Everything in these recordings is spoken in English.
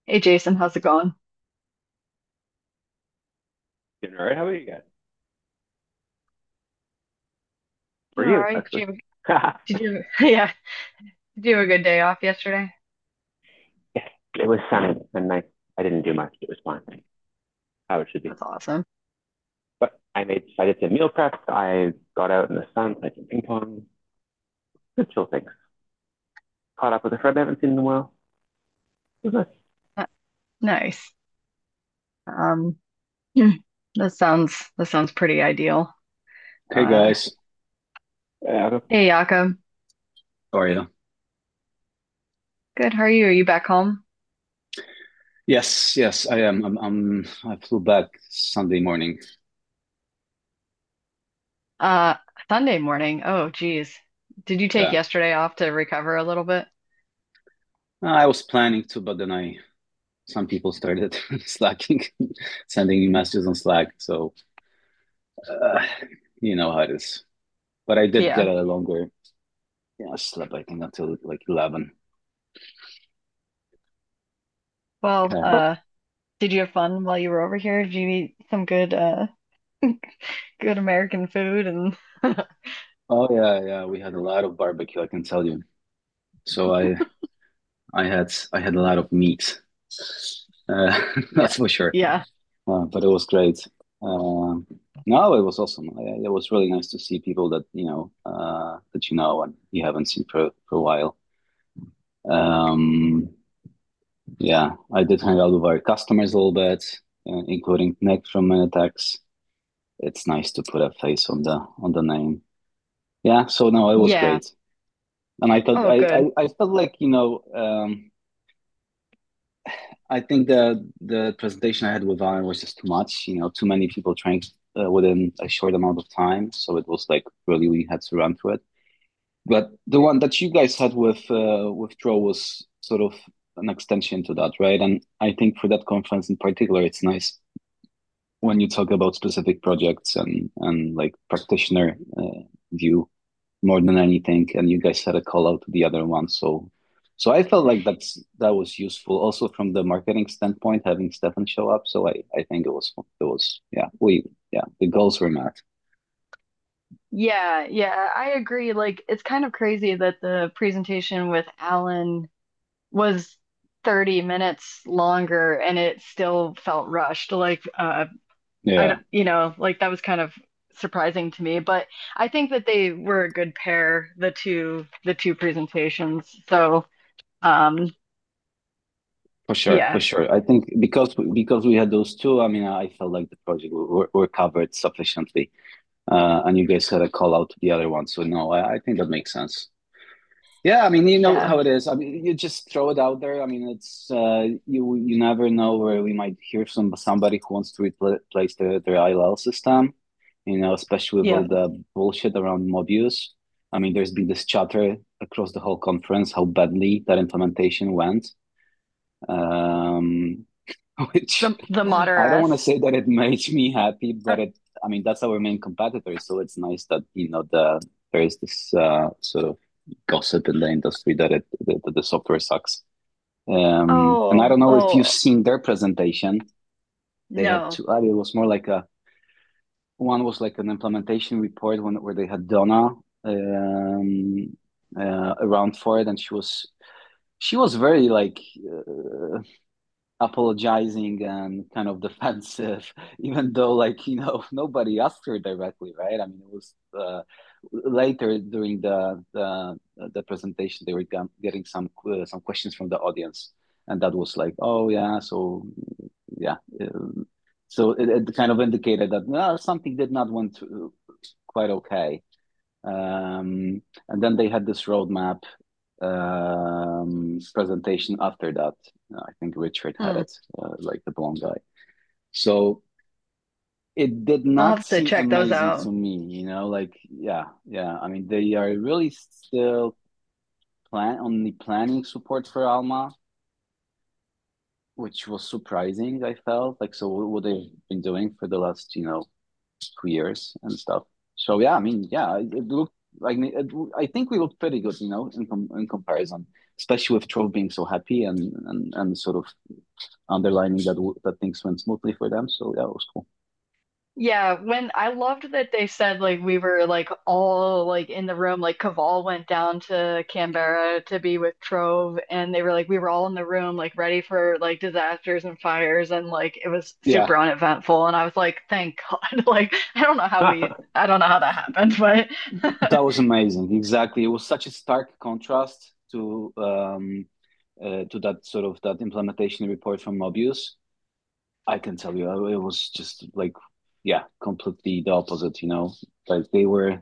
Hey Jason, how's it going? Doing all right. How about you guys? For Doing all you, right. actually. Did you yeah, did you have a good day off yesterday? Yes, it was sunny and nice. I didn't do much. It was fine. How it should be. That's awesome. But I did some meal prep. I got out in the sun, played some ping pong. Good chill things. Caught up with a friend I haven't seen in a while. It was nice. Uh, Nice. Um, hmm, that sounds pretty ideal. Hey Uh, guys, Yeah, hey Jakob. how are you? Good, how are you? Are you back home? Yes, I am. I flew back Sunday morning. Uh, Sunday morning. Oh, geez. Did you take Yeah, yesterday off to recover a little bit? I was planning to, but then some people started slacking, sending me messages on Slack. So uh, you know how it is. But I did Yeah. get a longer. Yeah, I slept I think until like 11. Well, Yeah. did you have fun while you were over here? Did you eat some good good American food and Oh yeah. We had a lot of barbecue, I can tell you. So I had a lot of meat. yeah. That's for sure. Yeah. But it was great. No, it was awesome. It was really nice to see people that that you know and you haven't seen for a while. Um, yeah, I did hang out with our customers a little bit, including Nick from Minitex. It's nice to put a face on the name. Yeah, so no, it was Yeah. great, and I thought Oh, good. I felt like I think the presentation I had with Alan was just too much. Too many people trying within a short amount of time. So it was like really we had to run through it. But the one that you guys had with Dro was sort of an extension to that, right? And I think for that conference in particular, it's nice when you talk about specific projects and like practitioner view more than anything. And you guys had a call out to the other one, so I felt like that was useful also from the marketing standpoint, having Stefan show up. So I think it was yeah, the goals were met. Yeah, yeah, I agree. Like, it's kind of crazy that the presentation with Alan was 30 minutes longer and it still felt rushed. Like, Yeah, like that was kind of surprising to me, but I think that they were a good pair, the two presentations. So, um, for sure, for yeah, sure. I think because we had those two, I mean, I felt like the project were covered sufficiently, and you guys had a call out to the other one. So no, I think that makes sense. Yeah, I mean, you know yeah, how it is. I mean, you just throw it out there. I mean, it's you never know where we might hear from somebody who wants to replace their ILL system. Especially with yeah. all the bullshit around Mobius. I mean, there's been this chatter across the whole conference how badly that implementation went. Um, which The Modder I don't want to S. say that it makes me happy, but I mean, that's our main competitor. So it's nice that, there is this sort of gossip in the industry that the software sucks. And I Oh, don't know if you've oh, seen their presentation. They had no. two, it was more like one was like an implementation report where they had Donna around for it. And she was very like, apologizing and kind of defensive, even though like nobody asked her directly, right? I mean, it was later during the presentation they were getting some questions from the audience, and that was like, oh yeah, so yeah, so it kind of indicated that something did not went quite okay. And then they had this roadmap presentation after that. I think Richard had Hmm. it, like the blonde guy. So it did I'll not have to seem check those amazing out. to me, like, yeah. I mean, they are really still only planning support for Alma, which was surprising, I felt. Like, so what they've been doing for the last, 2 years and stuff. So yeah, I mean, yeah, it looked like I think we looked pretty good, in comparison, especially with Trove being so happy and sort of underlining that things went smoothly for them. So yeah, it was cool. Yeah, when I loved that they said like we were like all like in the room, like Caval went down to Canberra to be with Trove, and they were like we were all in the room like ready for like disasters and fires, and like it was Yeah, super uneventful, and I was like, thank God. Like I don't know how that happened, but that was amazing. Exactly, it was such a stark contrast to that sort of that implementation report from Mobius. I can tell you, it was just like, yeah, completely the opposite. Like they were.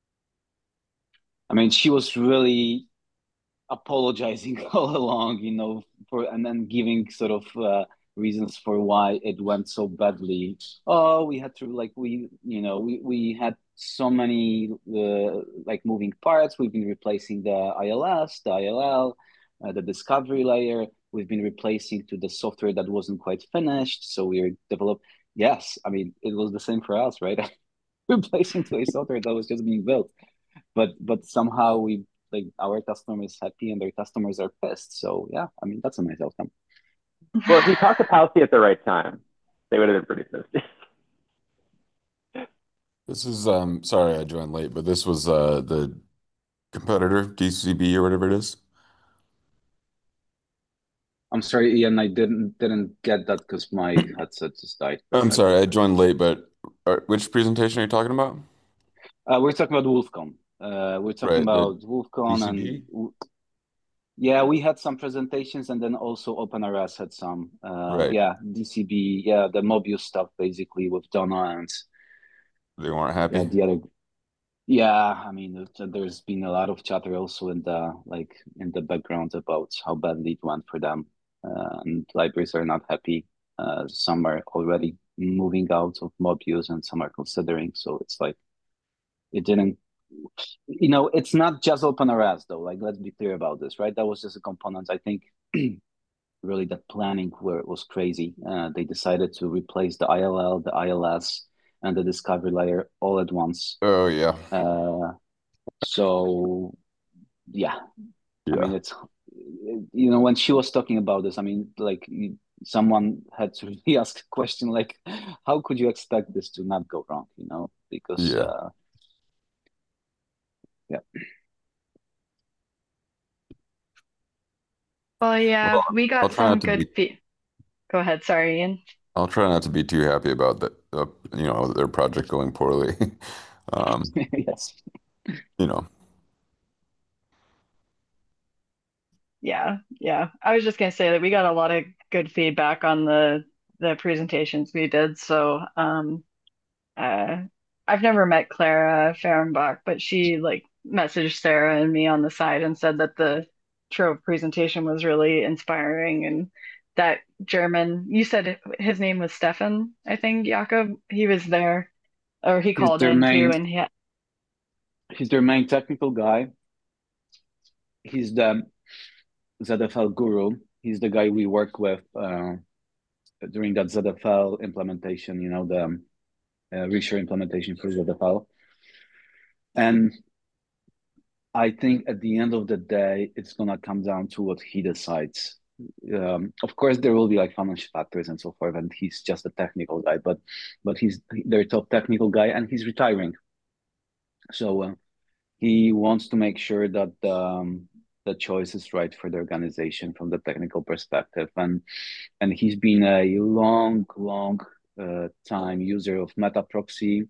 I mean, she was really apologizing all along, for and then giving sort of reasons for why it went so badly. Oh, we had to like we had so many like moving parts. We've been replacing the ILS, the ILL, the discovery layer. We've been replacing to the software that wasn't quite finished. So we're developed. Yes, I mean it was the same for us, right? Replacing to a software that was just being built, but somehow we like our customer is happy and their customers are pissed. So yeah, I mean that's a nice outcome. Well, if you talked to Palsy at the right time, they would have been pretty pissed. This is sorry I joined late, but this was the competitor DCB or whatever it is. I'm sorry, Ian, I didn't get that because my headset just died for a I'm second. sorry I joined late, but which presentation are you talking about? We're talking about WolfCon. We're talking Right, the about WolfCon DCB? yeah, we had some presentations and then also OpenRS had some. Right. Yeah, DCB, yeah, the Mobius stuff basically with Donna and They weren't yeah, happy. the other. Yeah, I mean, there's been a lot of chatter also in the background about how badly it went for them, and libraries are not happy. Some are already moving out of Mobius, and some are considering. So it's like it didn't. It's not just OpenRS though. Like, let's be clear about this, right? That was just a component. I think really that planning where it was crazy. They decided to replace the ILL, the ILS, and the discovery layer all at once. Oh yeah. Uh, so yeah, I mean Yeah. it's when she was talking about this, I mean like someone had to really ask a question like, how could you expect this to not go wrong? Because Yeah. yeah, well, yeah, Well, we I'll got try some not to good be feed. Go ahead, sorry, Ian. I'll try not to be too happy about that their project going poorly. Um, yes, you know. Yeah, yeah. I was just gonna say that we got a lot of good feedback on the presentations we did. So, uh, I've never met Clara Fehrenbach, but she like messaged Sarah and me on the side and said that the Trove presentation was really inspiring, and that German, you said his name was Stefan, I think, Jakob. He was there, or he he's called their in too, main and he he's their main technical guy. He's the ZFL guru. He's the guy we work with during that ZFL implementation. The Reshare implementation for ZFL. And I think at the end of the day, it's gonna come down to what he decides. Of course, there will be like financial factors and so forth, and he's just a technical guy, but he's their top technical guy, and he's retiring. So he wants to make sure that the choice is right for the organization from the technical perspective, and he's been a long time user of Metaproxy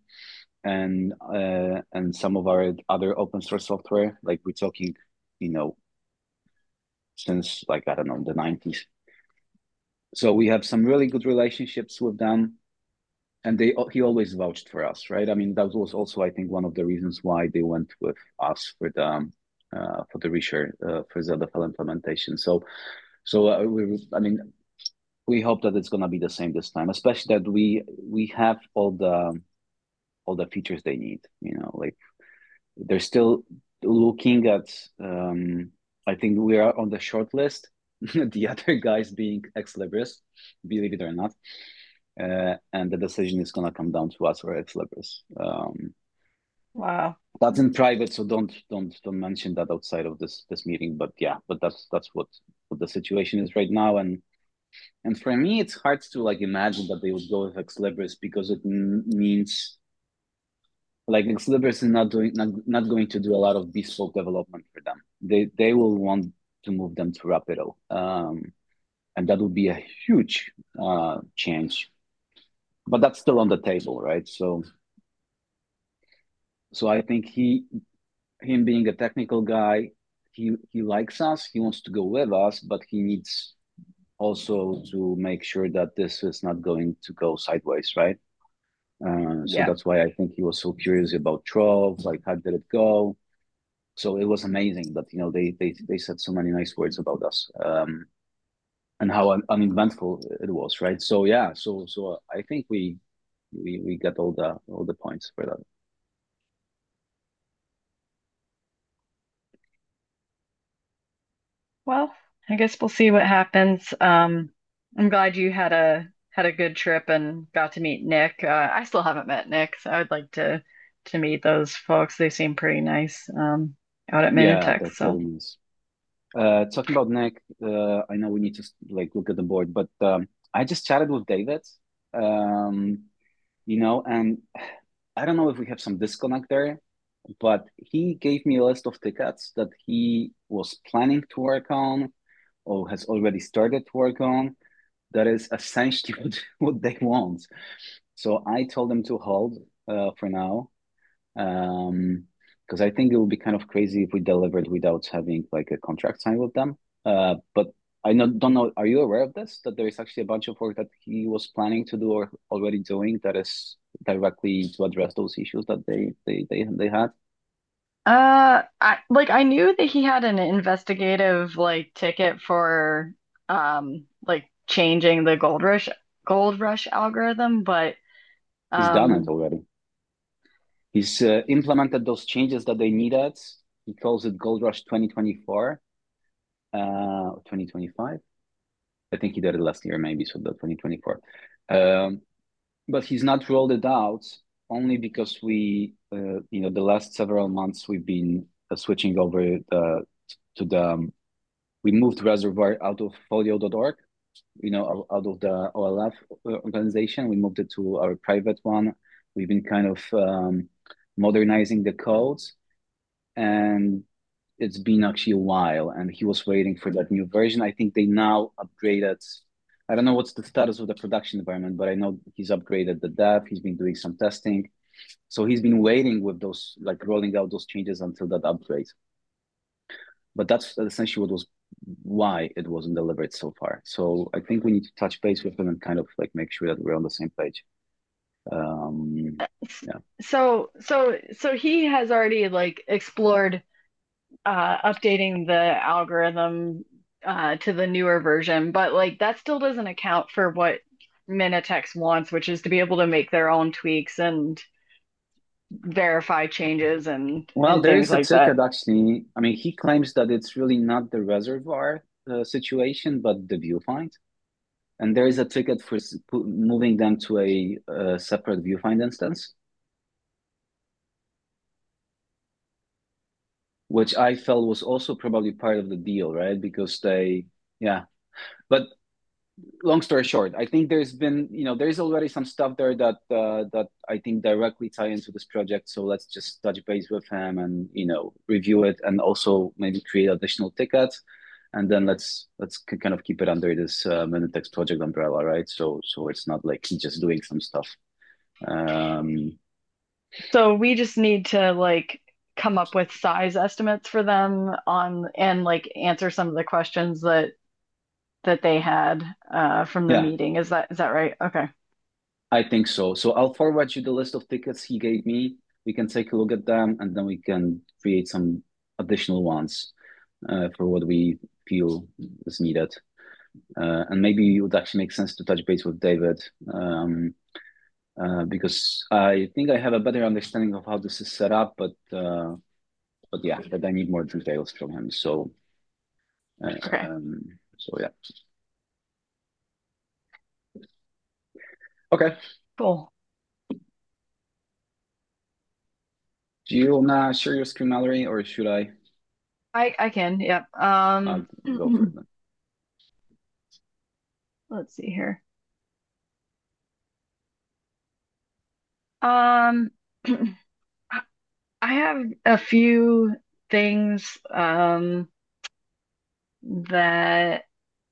and some of our other open source software. Like we're talking, you know, since like I don't know the 90s. So we have some really good relationships with them, and he always vouched for us, right? I mean, that was also I think one of the reasons why they went with us for the reshare for ZFL implementation. So I mean, we hope that it's gonna be the same this time, especially that we have all the features they need. Like they're still looking at. I think we are on the short list. The other guys being Ex Libris, believe it or not, and the decision is gonna come down to us or Ex Libris. Wow. That's in private, so don't mention that outside of this meeting. But yeah, but that's what the situation is right now. And for me, it's hard to like imagine that they would go with Ex Libris because it means like Ex Libris is not going to do a lot of bespoke development for them. They will want to move them to Rapido, and that would be a huge change. But that's still on the table, right? So I think him being a technical guy, he likes us. He wants to go with us, but he needs also to make sure that this is not going to go sideways, right? So Yeah. that's why I think he was so curious about Trove, like how did it go? So it was amazing that they said so many nice words about us, and how uneventful it was, right? So yeah, so I think we got all the points for that. Well, I guess we'll see what happens. I'm glad you had a good trip and got to meet Nick. I still haven't met Nick, so I would like to meet those folks. They seem pretty nice out at Yeah, Minitex. that's So, really nice. Talking about Nick, I know we need to like look at the board, but I just chatted with David, um, and I don't know if we have some disconnect there, but he gave me a list of tickets that he was planning to work on or has already started to work on. That is essentially what they want. So I told them to hold for now, um, because I think it would be kind of crazy if we delivered without having like a contract signed with them. But I don't know. Are you aware of this? That there is actually a bunch of work that he was planning to do or already doing that is directly to address those issues that they had. I knew that he had an investigative like ticket for like changing the Gold Rush algorithm, but He's done it um already. He's implemented those changes that they needed. He calls it Gold Rush 2024, 2025. I think he did it last year, maybe, so the 2024. But he's not rolled it out only because the last several months we've been switching over to we moved Reservoir out of Folio.org, out of the OLF organization. We moved it to our private one. We've been kind of modernizing the codes, and it's been actually a while, and he was waiting for that new version. I think they now upgraded. I don't know what's the status of the production environment, but I know he's upgraded the dev. He's been doing some testing. So he's been waiting with those, like rolling out those changes until that upgrade. But that's essentially what was why it wasn't delivered so far. So I think we need to touch base with him and kind of like make sure that we're on the same page. Yeah. so he has already like explored updating the algorithm to the newer version, but like that still doesn't account for what Minitex wants, which is to be able to make their own tweaks and verify changes Well, and there things is a like that. ticket actually. I mean, he claims that it's really not the reservoir situation, but the viewfind. And there is a ticket for moving them to a separate viewfind instance, which I felt was also probably part of the deal, right? Because yeah. But long story short, I think there's already some stuff there that I think directly tie into this project. So let's just touch base with him and review it, and also maybe create additional tickets, and then let's kind of keep it under this Minitex project umbrella, right? So it's not like he's just doing some stuff. Um, So we just need to like come up with size estimates for them on and like answer some of the questions that they had from the yeah, meeting. Is that right? Okay. I think so. So I'll forward you the list of tickets he gave me. We can take a look at them, and then we can create some additional ones for what we feel is needed. And maybe it would actually make sense to touch base with David, because I think I have a better understanding of how this is set up, but yeah, but I need more details from him. Okay. So yeah. Okay. Cool. Do you wanna share your screen, Mallory, or should I? I can, yep. I'll go for it then. Let's see here. Um, I have a few things that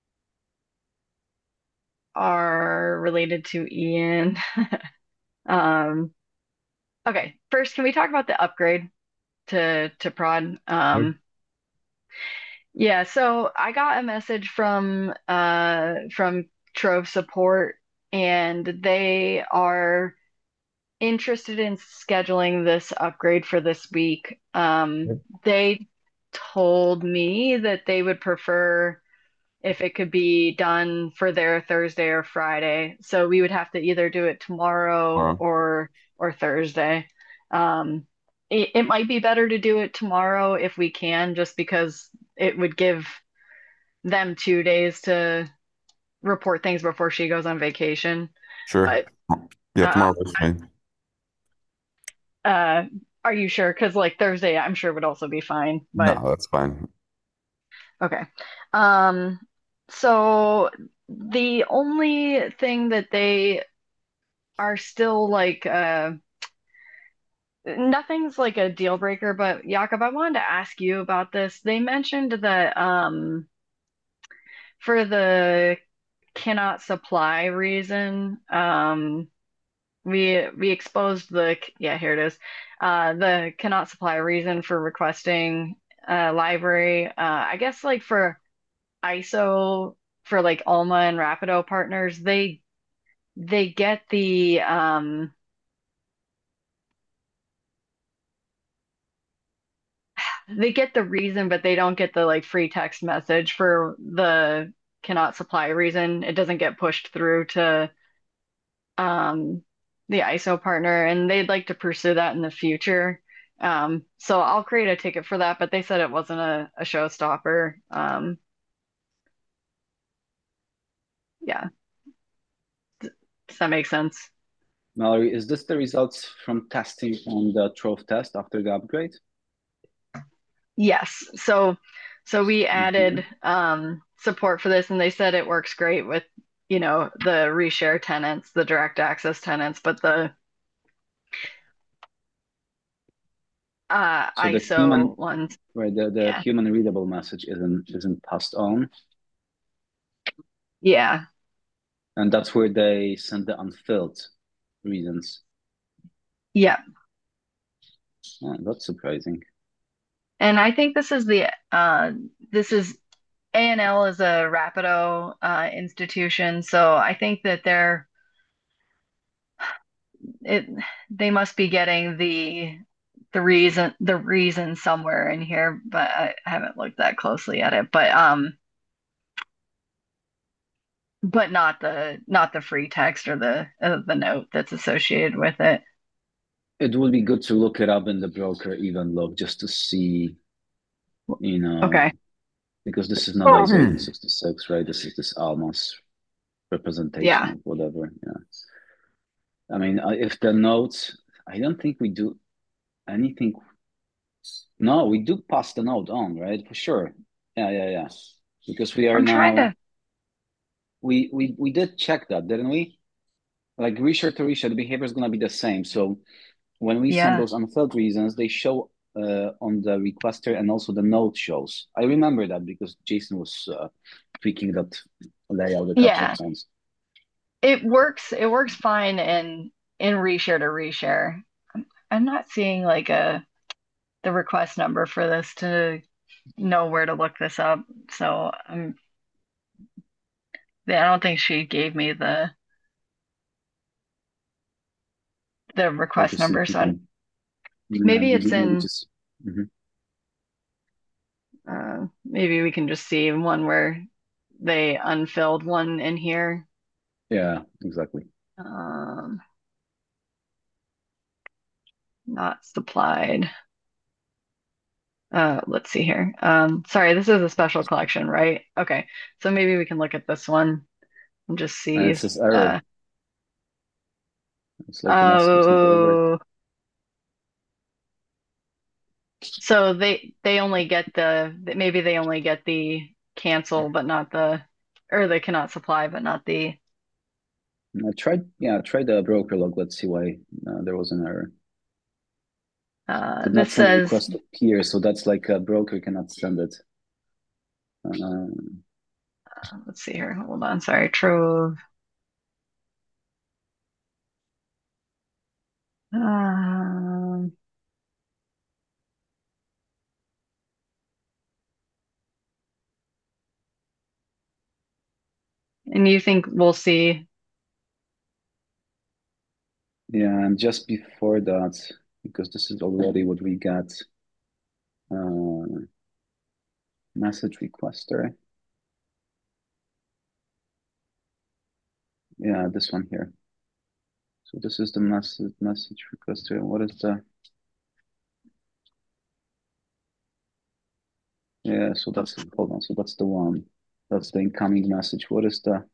are related to Ian. Um, okay, first, can we talk about the upgrade to prod? Sure. Yeah, so I got a message from Trove support, and they are interested in scheduling this upgrade for this week. They told me that they would prefer if it could be done for their Thursday or Friday. So we would have to either do it tomorrow Tomorrow. or Thursday. Um, it might be better to do it tomorrow if we can, just because it would give them 2 days to report things before she goes on vacation. Sure. But Yeah, uh, tomorrow works fine. uh, are you sure? Because like Thursday, I'm sure would also be fine. But No, that's fine. okay. Um, so the only thing that they are still like nothing's like a deal breaker, but Jakob, I wanted to ask you about this. They mentioned that for the cannot supply reason, we exposed the yeah, here it is. The cannot supply reason for requesting library. I guess like for ISO for like Alma and Rapido partners, they get the reason, but they don't get the like free text message for the cannot supply reason. It doesn't get pushed through to um the ISO partner, and they'd like to pursue that in the future. So I'll create a ticket for that, but they said it wasn't a showstopper. Yeah, does that make sense? Mallory, is this the results from testing on the Trove test after the upgrade? Yes. So we Okay. added support for this, and they said it works great with, the reshare tenants, the direct access tenants, but the So the ISO human, ones, right, the yeah. human readable message isn't passed on, Yeah. and that's where they send the unfilled reasons. Yeah. Oh, that's surprising. And I think this is ANL is a Rapido institution, so I think that it they must be getting the reason somewhere in here, but I haven't looked that closely at it. But not the free text or the note that's associated with it. It would be good to look it up in the broker even log just to see, you know, Okay. because this is not ISO Hmm. 1866, right? This is this Alma's representation Yeah. of whatever. Yeah. I mean, if the notes, I don't think we do anything. No, we do pass the note on, right? For sure. Yeah, yeah, yeah. Because we are I'm trying now to. we did check that, didn't we? Like reshare to reshare, the behavior is gonna be the same. So when we send Yeah. those unfilled reasons, they show on the requester and also the node shows. I remember that because Jason was tweaking that layout a couple of Yeah. times. It works fine in reshare to reshare. I'm not seeing like the request number for this to know where to look this up. So yeah, I don't think she gave me the Try to request see if number. we So can maybe it's maybe in just mhm. maybe we can just see one where they unfilled one in here. Yeah, exactly. Um, Not supplied. Let's see here. Sorry, this is a special collection, right? Okay, so maybe we can look at this one and just And see. it says error. Uh, It's like the message is not delivered. oh, So they only get maybe they only get the cancel, but not the, or they cannot supply, but not the. I tried the broker log. Let's see why there was an error. Did not This send a says, request here, so that's like a broker cannot send it. let's see here. Hold on. Sorry, Trove. Um, and you think we'll see? Yeah, and just before that, because this is already what we got, uh, message requester. Yeah, this one here. So this is the message requester. What is the? Yeah, so that's hold on. So that's the one. That's the incoming message. What is the?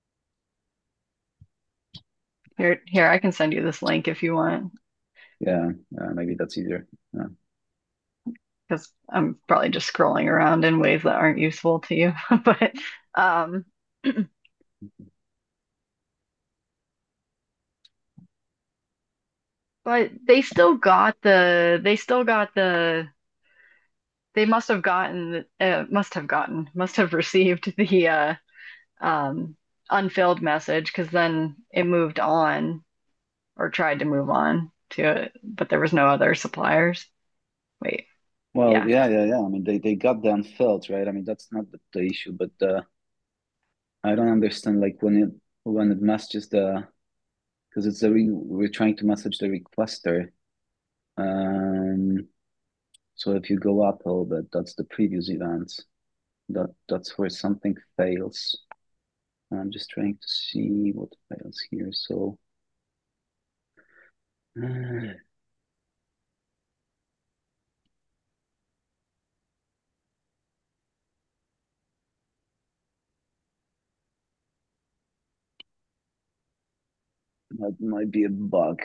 Here, I can send you this link if you want, Yeah, maybe that's easier. Yeah. because I'm probably just scrolling around in ways that aren't useful to you. But um, but they must have received the um unfilled message, because then it moved on, or tried to move on to it, but there was no other suppliers. Wait, Well, yeah. yeah. I mean, they got the unfilled, right? I mean, that's not the issue, but I don't understand like when it messages the because we're trying to message the requester. Um, so if you go up a little bit, that's the previous event. That's where something fails. I'm just trying to see what fails here. So that might be a bug.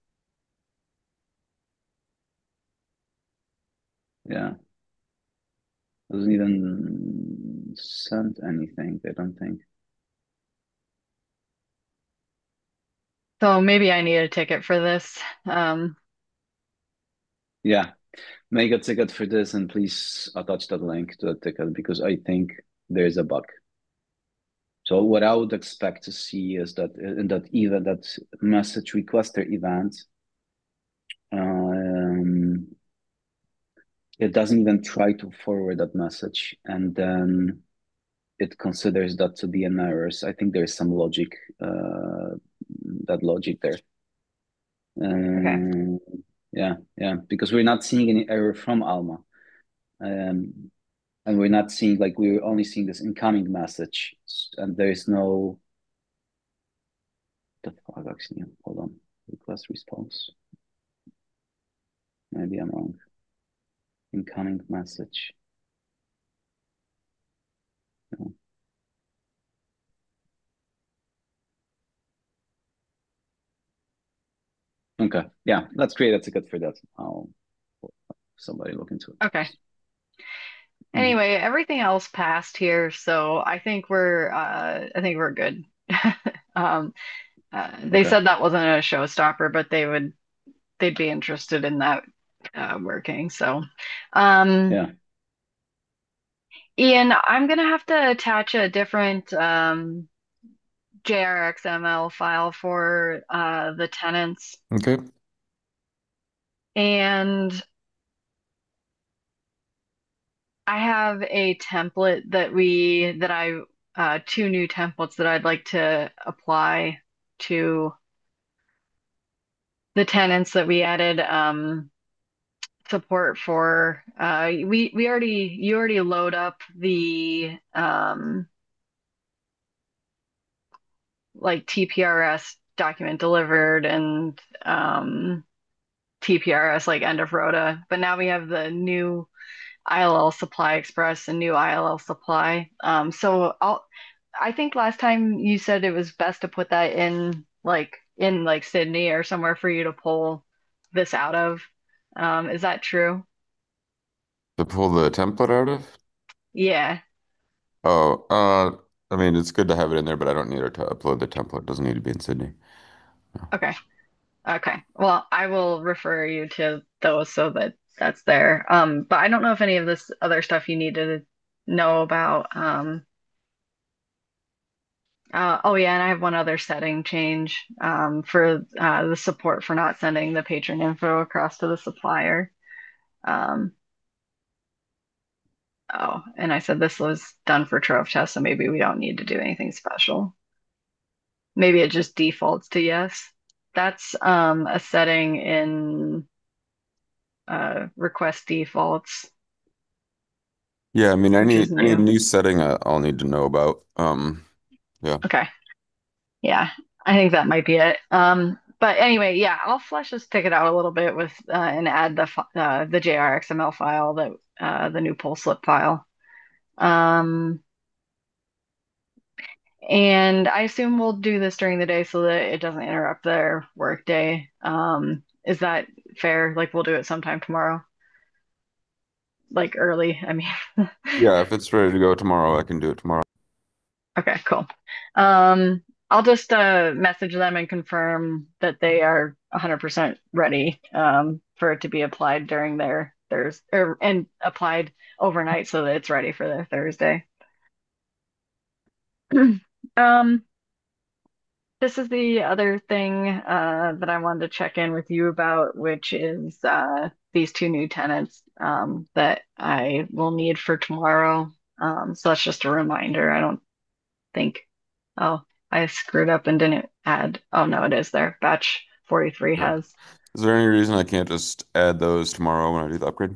Yeah, doesn't even send anything. I don't think. So maybe I need a ticket for this. Yeah, make a ticket for this and please attach that link to the ticket because I think there's a bug. So what I would expect to see is that in that event, that message requester event, um, it doesn't even try to forward that message, and then it considers that to be an error. So I think there's some logic, that logic there. Okay. Um, yeah, because we're not seeing any error from Alma, and we're not seeing like we're only seeing this incoming message, and there is no. The fuck actually? Hold on. Request response. Maybe I'm wrong. Incoming message. No. Okay. Yeah, let's create a ticket for that. I'll somebody look into it. Okay. Mhm. Anyway, everything else passed here, so I think we're good. Um, they Okay. said that wasn't a showstopper, but they'd be interested in that working. So, um, Yeah. Ian, I'm gonna have to attach a different JRXML file for the tenants, Okay. and I have a template that I two new templates that I'd like to apply to the tenants that we added support for. We already you already load up the like TPRS document delivered, and TPRS like end of rota, but now we have the new ILL supply express and new ILL supply. I think last time you said it was best to put that in like Sydney or somewhere for you to pull this out of. Is that true? To pull the template out of? Yeah. Oh, I mean, it's good to have it in there, but I don't need her to upload the template. It doesn't need to be in Sydney. No. Okay. Okay. Well, I will refer you to those so that that's there. But I don't know if any of this other stuff you need to know about. Oh yeah, and I have one other setting change for the support for not sending the patron info across to the supplier. Um, oh, and I said this was done for Trove Test, so maybe we don't need to do anything special. Maybe it just defaults to yes. That's a setting in request defaults, Yeah, I mean, which is any new. new setting I'll need to know about. Yeah. Okay. Yeah, I think that might be it. But anyway, yeah, I'll flesh this ticket out a little bit with and add the JRXML file, the new pull slip file. Um, and I assume we'll do this during the day so that it doesn't interrupt their work day. Is that fair? Like we'll do it sometime tomorrow, like early. I mean, Yeah, if it's ready to go tomorrow, I can do it tomorrow. okay, cool. I'll just message them and confirm that they are 100% ready for it to be applied during their Thursday and applied overnight so that it's ready for their Thursday. Um, this is the other thing that I wanted to check in with you about, which is these two new tenants that I will need for tomorrow. So that's just a reminder. I don't think. Oh, I screwed up and didn't add. Oh no, it is there. Batch 43 Yeah. has. Is there any reason I can't just add those tomorrow when I do the upgrade?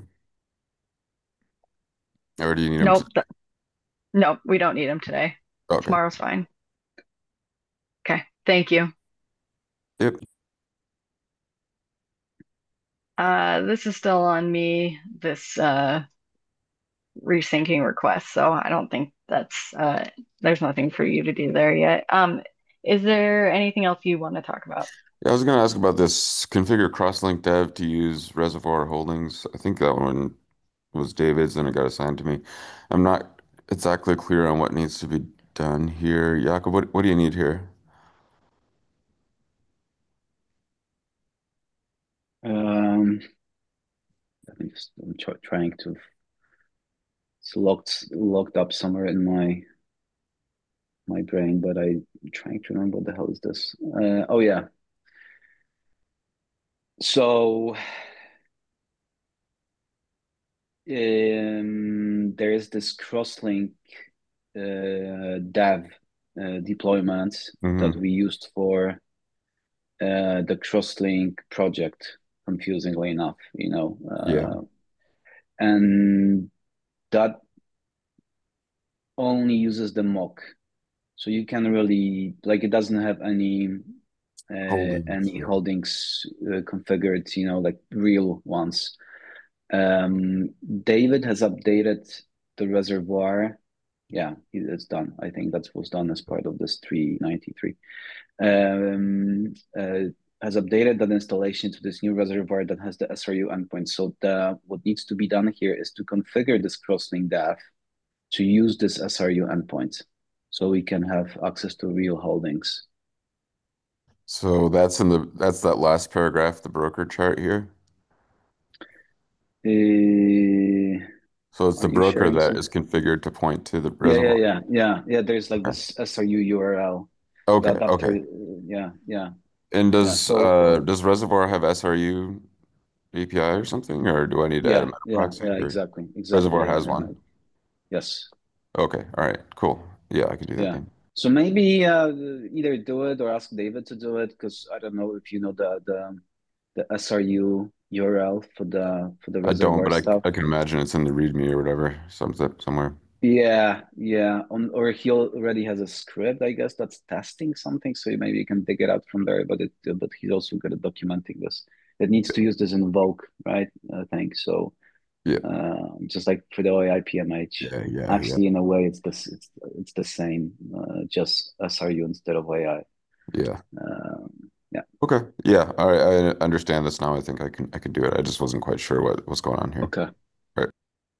Or do you need them to? Nope. Nope, we don't need them today. Okay. Tomorrow's fine. Okay, thank you. Yep. This is still on me, this resyncing request, so I don't think there's nothing for you to do there yet. Is there anything else you want to talk about? Yeah, I was going to ask about this configure crosslink dev to use Reservoir Holdings. I think that one was David's and it got assigned to me. I'm not exactly clear on what needs to be done here. Jakob, what do you need here? Um, I'm trying to. It's locked up somewhere in my brain, but I'm trying to remember what the hell is this. Oh yeah. So there is this crosslink dev deployment that Hmm. we used for the crosslink project, confusingly enough, Yeah. and that only uses the mock. So you can really like it doesn't have Holdings. any Yeah. holdings configured, like real ones. David has updated the reservoir. Yeah, it's done. I think that was done as part of this 393. Um, uh, has updated that installation to this new reservoir that has the SRU endpoint. So what needs to be done here is to configure this crosslink dev to use this SRU endpoint so we can have access to real holdings. So that's that last paragraph, the broker chart here. Uh, So it's are the you broker sharing that some? is configured to point to the Yeah, yeah, reservoir. yeah, yeah, yeah. There's like Okay. this SRU URL Okay. that after, Okay. yeah, yeah, And yeah. So does Reservoir have SRU API or something, or do I need to add a yeah, meta yeah, proxy? yeah, Or exactly, exactly. Reservoir Yeah, has yeah, one. yes, Okay. All right. Cool. Yeah, I can do that yeah. then. So maybe either do it or ask David to do it because I don't know if you know the SRU URL for the I don't, reservoir but stuff. I can imagine it's in the README or whatever, somewhere. Yeah, yeah. Or he already has a script, I guess, that's testing something. So maybe you can dig it out from there. But he's also good at documenting this. It needs to use this invoke, right? I think so. Yeah. Just like for the OAI PMH, Yeah. Yeah. Yeah. actually, in a way, it's the same, just SRU instead of AI. Yeah. Yeah. Okay. Yeah. All right. I understand this now. I think I can do it. I just wasn't quite sure what was going on here. Okay. All right.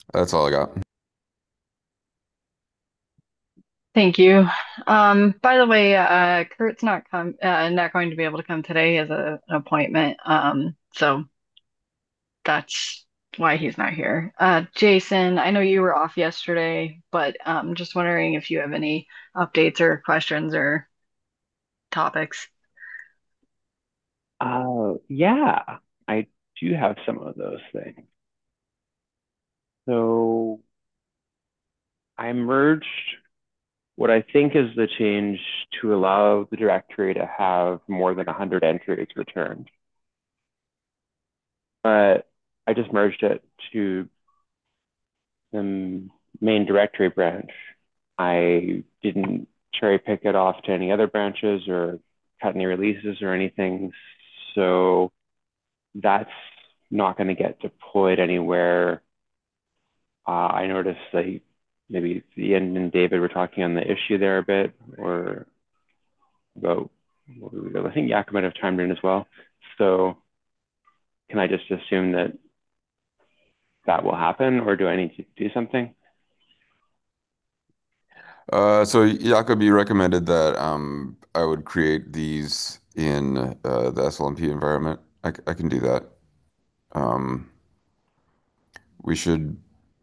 That's all I got. Thank you. By the way, Kurt's not going to be able to come today. He has an appointment. So that's why he's not here. Jason, I know you were off yesterday, but just wondering if you have any updates or questions or topics. Yeah, I do have some of those things. So I merged what I think is the change to allow the directory to have more than 100 entries returned. But I just merged it to the main directory branch. I didn't cherry pick it off to any other branches or cut any releases or anything. So that's not going to get deployed anywhere. I noticed that maybe Ian and David were talking on the issue there a bit, or about, I think Yak might have chimed in as well. So can I just assume that that will happen, or do I need to do something? So Jakob, you recommended that I would create these in the SLMP environment. I can do that. Um, we should.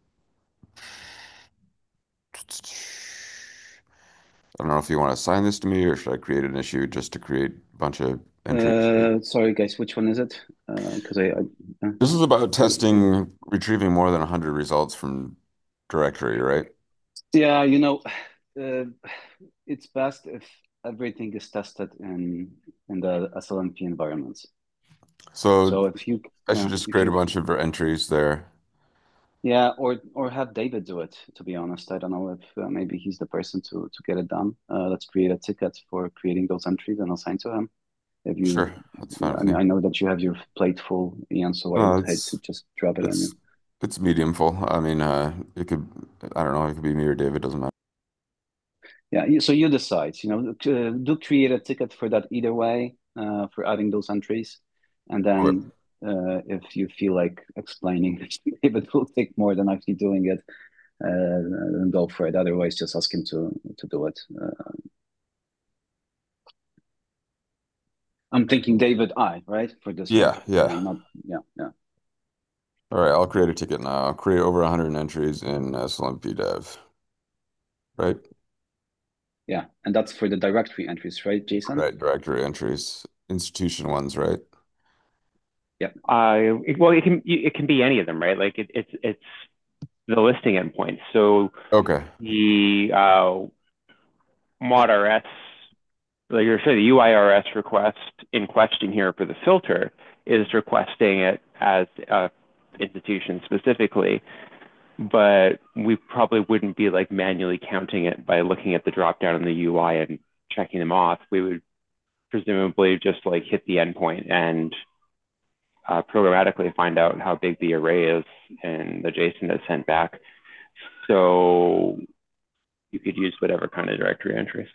I don't know if you want to assign this to me or should I create an issue just to create a bunch of entries. Sorry, guys, which one is it? Because This is about testing, retrieving more than 100 results from directory, right? yeah, uh, it's best if everything is tested in the SLMP environments. So So if you, I should just if create a you, bunch of entries there. yeah, or have David do it. To be honest, I don't know if maybe he's the person to get it done. Let's create a ticket for creating those entries and assign to him. If you, Sure, that's fine I with mean, me. I know that you have your plate full, Ian, so I No, would hate to just drop it on you. it's it's medium full. I mean, it could I don't know, it could be me or David, doesn't matter. Yeah, so you decide. Do create a ticket for that either way, for adding those entries, and Okay. then if you feel like explaining, if it will take more than actually doing it, then go for it. Otherwise, just ask him to do it. I'm thinking David I, right, for this one. Yeah, yeah. Not yeah, yeah, All right, I'll create a ticket now. I'll create over 100 entries in SLMP dev, right? yeah, and that's for the directory entries, right, Jason? Right, directory entries, institution ones, right? Yeah, Well, it can be any of them, right? Like it's the listing endpoint. So Okay. the mod RS, like you're saying, the UIRS request in question here for the filter is requesting it as a institution specifically, but we probably wouldn't be like manually counting it by looking at the drop down in the UI and checking them off. We would presumably just like hit the endpoint and programmatically find out how big the array is and the JSON that's sent back. So you could use whatever kind of directory entries.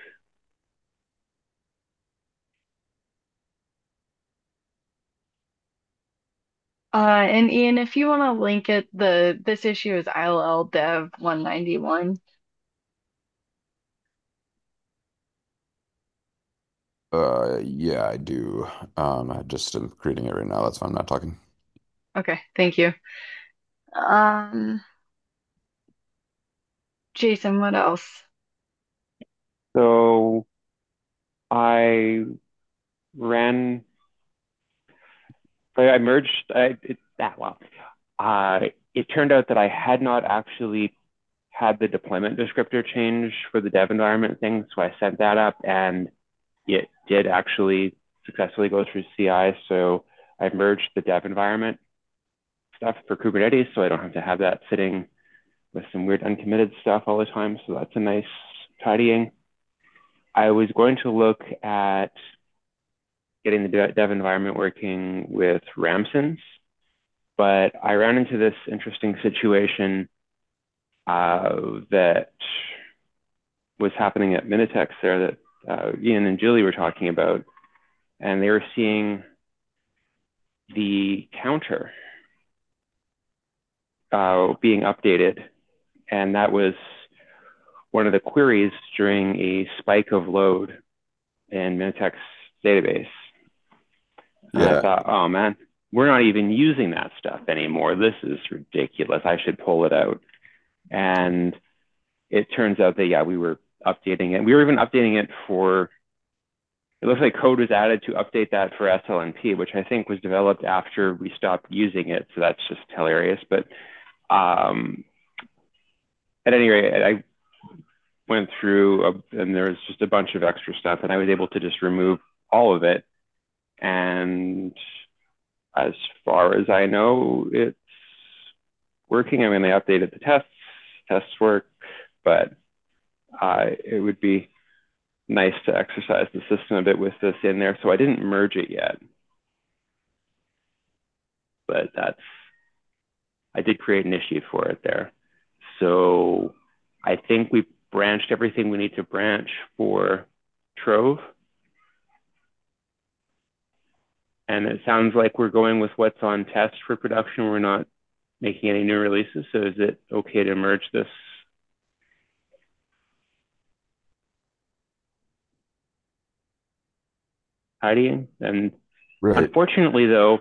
And Ian, if you want to link it, this issue is ILL Dev 191. Yeah, I do. I just am creating it right now. That's why I'm not talking. Okay, thank you. Um, Jason, what else? So I ran, I merged, well, it turned out that I had not actually had the deployment descriptor change for the dev environment thing. So I sent that up and it did actually successfully go through CI. So I merged the dev environment stuff for Kubernetes, so I don't have to have that sitting with some weird uncommitted stuff all the time. So that's a nice tidying. I was going to look at getting the dev environment working with Ramsons, but I ran into this interesting situation that was happening at Minitex there that Ian and Julie were talking about, and they were seeing the counter being updated, and that was one of the queries during a spike of load in Minitex's database. And I Yeah. thought, oh man, we're not even using that stuff anymore. This is ridiculous. I should pull it out. And it turns out that, yeah, we were updating it. We were even updating it for, it looks like code was added to update that for SLNP, which I think was developed after we stopped using it. So that's just hilarious. But at any rate, I went through and there was just a bunch of extra stuff, and I was able to just remove all of it. And as far as I know, it's working. I mean, they updated the tests work, but it would be nice to exercise the system a bit with this in there. So I didn't merge it yet, but I did create an issue for it there. So I think we branched everything we need to branch for Trove. And it sounds like we're going with what's on test for production. We're not making any new releases. So is it okay to merge this? Heidi? And Right. unfortunately, though,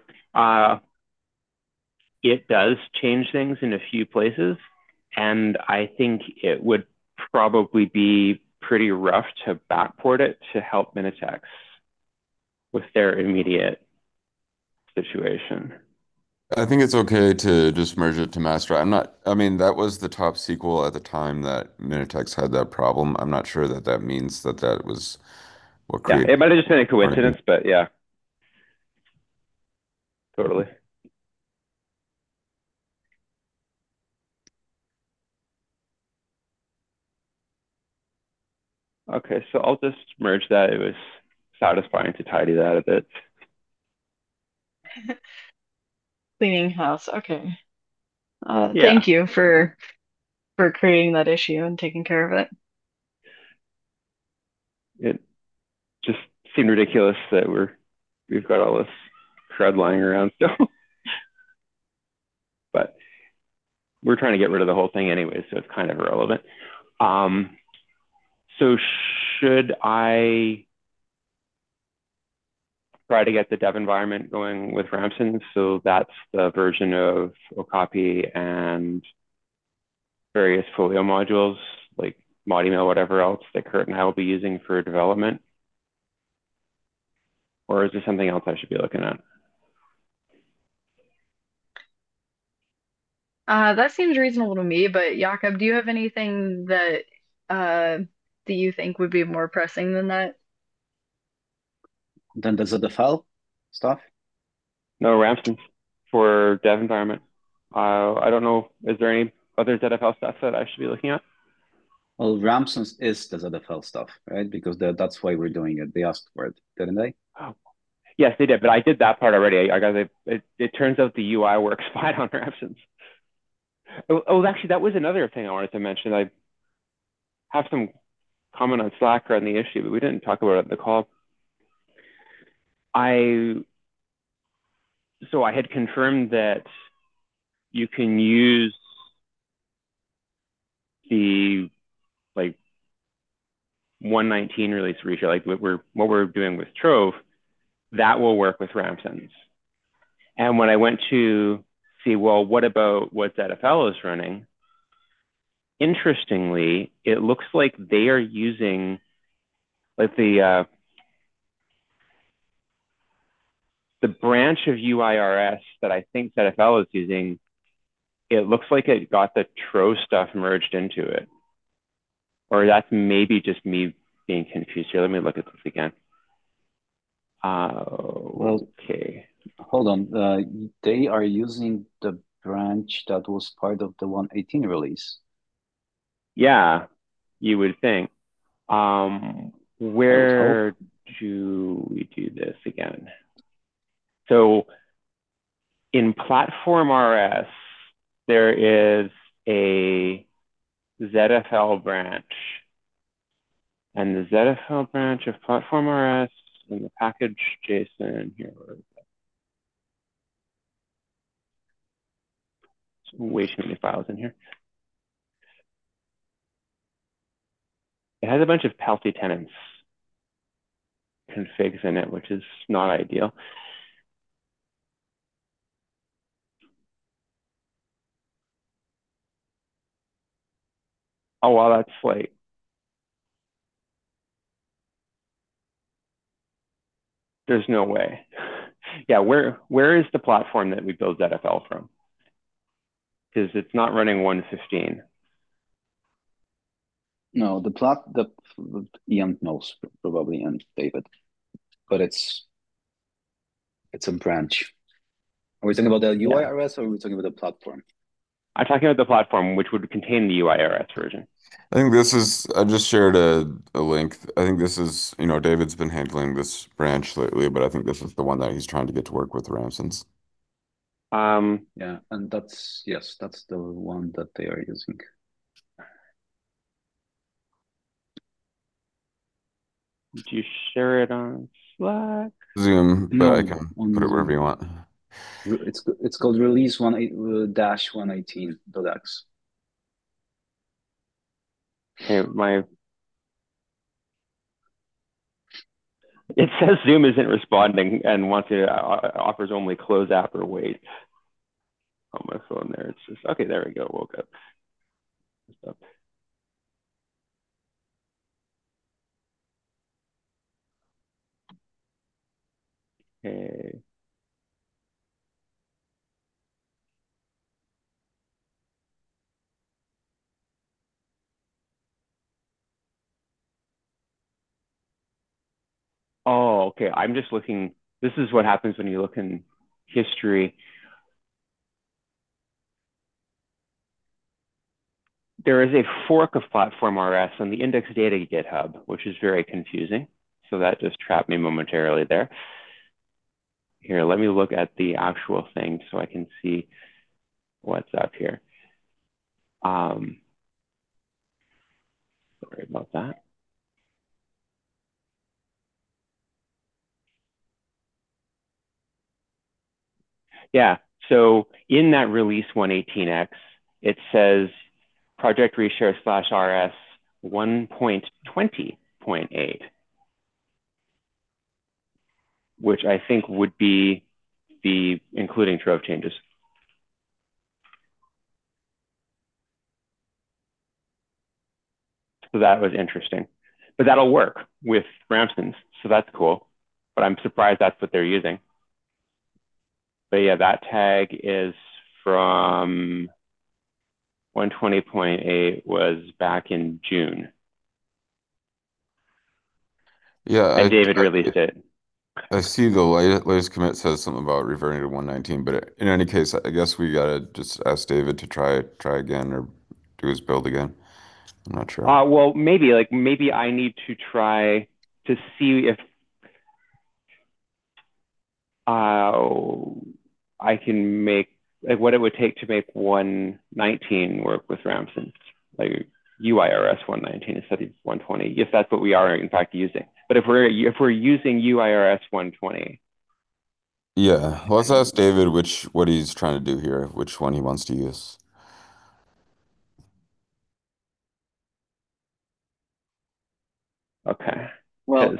it does change things in a few places. And I think it would probably be pretty rough to backport it to help Minitex with their immediate situation. I think it's okay to just merge it to master. I mean, that was the top SQL at the time that Minitex had that problem. I'm not sure that that means that that was what Yeah, created it might have just been a warning. coincidence, but yeah, totally. Okay, so I'll just merge that. It was satisfying to tidy that a bit. Cleaning house. Okay. Yeah, Thank you for creating that issue and taking care of it. it just seemed ridiculous that we've got all this crud lying around still, but we're trying to get rid of the whole thing anyway, so it's kind of irrelevant. So should I try to get the dev environment going with Ramson? So that's the version of Okapi and various Folio modules like ModEmail, whatever else that Kurt and I will be using for development? Or is there something else I should be looking at? That seems reasonable to me, but Jakob, do you have anything uh that you think would be more pressing than that? Then the ZFL stuff. No, Ramson for dev environment. I don't know. Is there any other ZFL stuff that I should be looking at? Well, Ramsons is the ZFL stuff, right? Because that's why we're doing it. They asked for it, didn't they? Oh, yes, they did, but I did that part already. I got it turns out the UI works fine on Ramsons. Actually, that was another thing I wanted to mention. I have some comment on Slack on the issue, but we didn't talk about it in the call. I had confirmed that you can use the like 119 release feature, like what we're doing with Trove, that will work with Ramsons. And when I went to see, well, what about what ZFL is running? Interestingly, it looks like they are using like the branch of UIRS that I think ZFL is using. It looks like it got the Trove stuff merged into it, or that's maybe just me being confused here. Let me look at this again. Well, Okay. hold on. They are using the branch that was part of the 118 release. Yeah, you would think. I would hope. Where do we do this again? So in Platform RS, there is a ZFL branch. And the ZFL branch of Platform RS in the package JSON here. way too many files in here. It has a bunch of Palsy tenants configs in it, which is not ideal. Oh, wow, that's like, there's no way. Yeah, where is the platform that we build ZFL from? Because it's not running 115. No, the Ian knows probably, and David, but it's a branch. Are we talking about the Yeah, UIRS or are we talking about the platform? I'm talking about the platform, which would contain the UIRS version. I think this is, I just shared a link. I think this is, David's been handling this branch lately, but I think this is the one that he's trying to get to work with Ramson's. Yeah, and that's the one that they are using. Did you share it on Slack? Zoom, but I No, can put on it wherever Zoom. you want. It's called release one dash 118.x. Okay, it says Zoom isn't responding and wants to offers only close app or wait on my phone there. It's just okay. There we go. Woke up. Okay. Oh, okay. I'm just looking. This is what happens when you look in history. There is a fork of Platform RS on the index data GitHub, which is very confusing. So that just trapped me momentarily there. Here, let me look at the actual thing so I can see what's up here. Sorry about that. Yeah, so in that release 118x, it says project reshare slash RS 1.20.8, which I think would be the including Trove changes. So that was interesting. But that'll work with Ramson's, so that's cool. But I'm surprised that's what they're using. But yeah, that tag is from 120.8 was back in June. Yeah, And David released it. I see the latest commit says something about reverting to 119, but in any case, I guess we gotta just ask David to try again or do his build again. I'm not sure. Well, maybe I need to try to see if I can make like what it would take to make 119 work with Ramson, like UIRS 119 instead of 120, if that's what we are in fact using. But if we're using UIRS 120, Yeah, let's ask David what he's trying to do here, which one he wants to use. okay, because Well,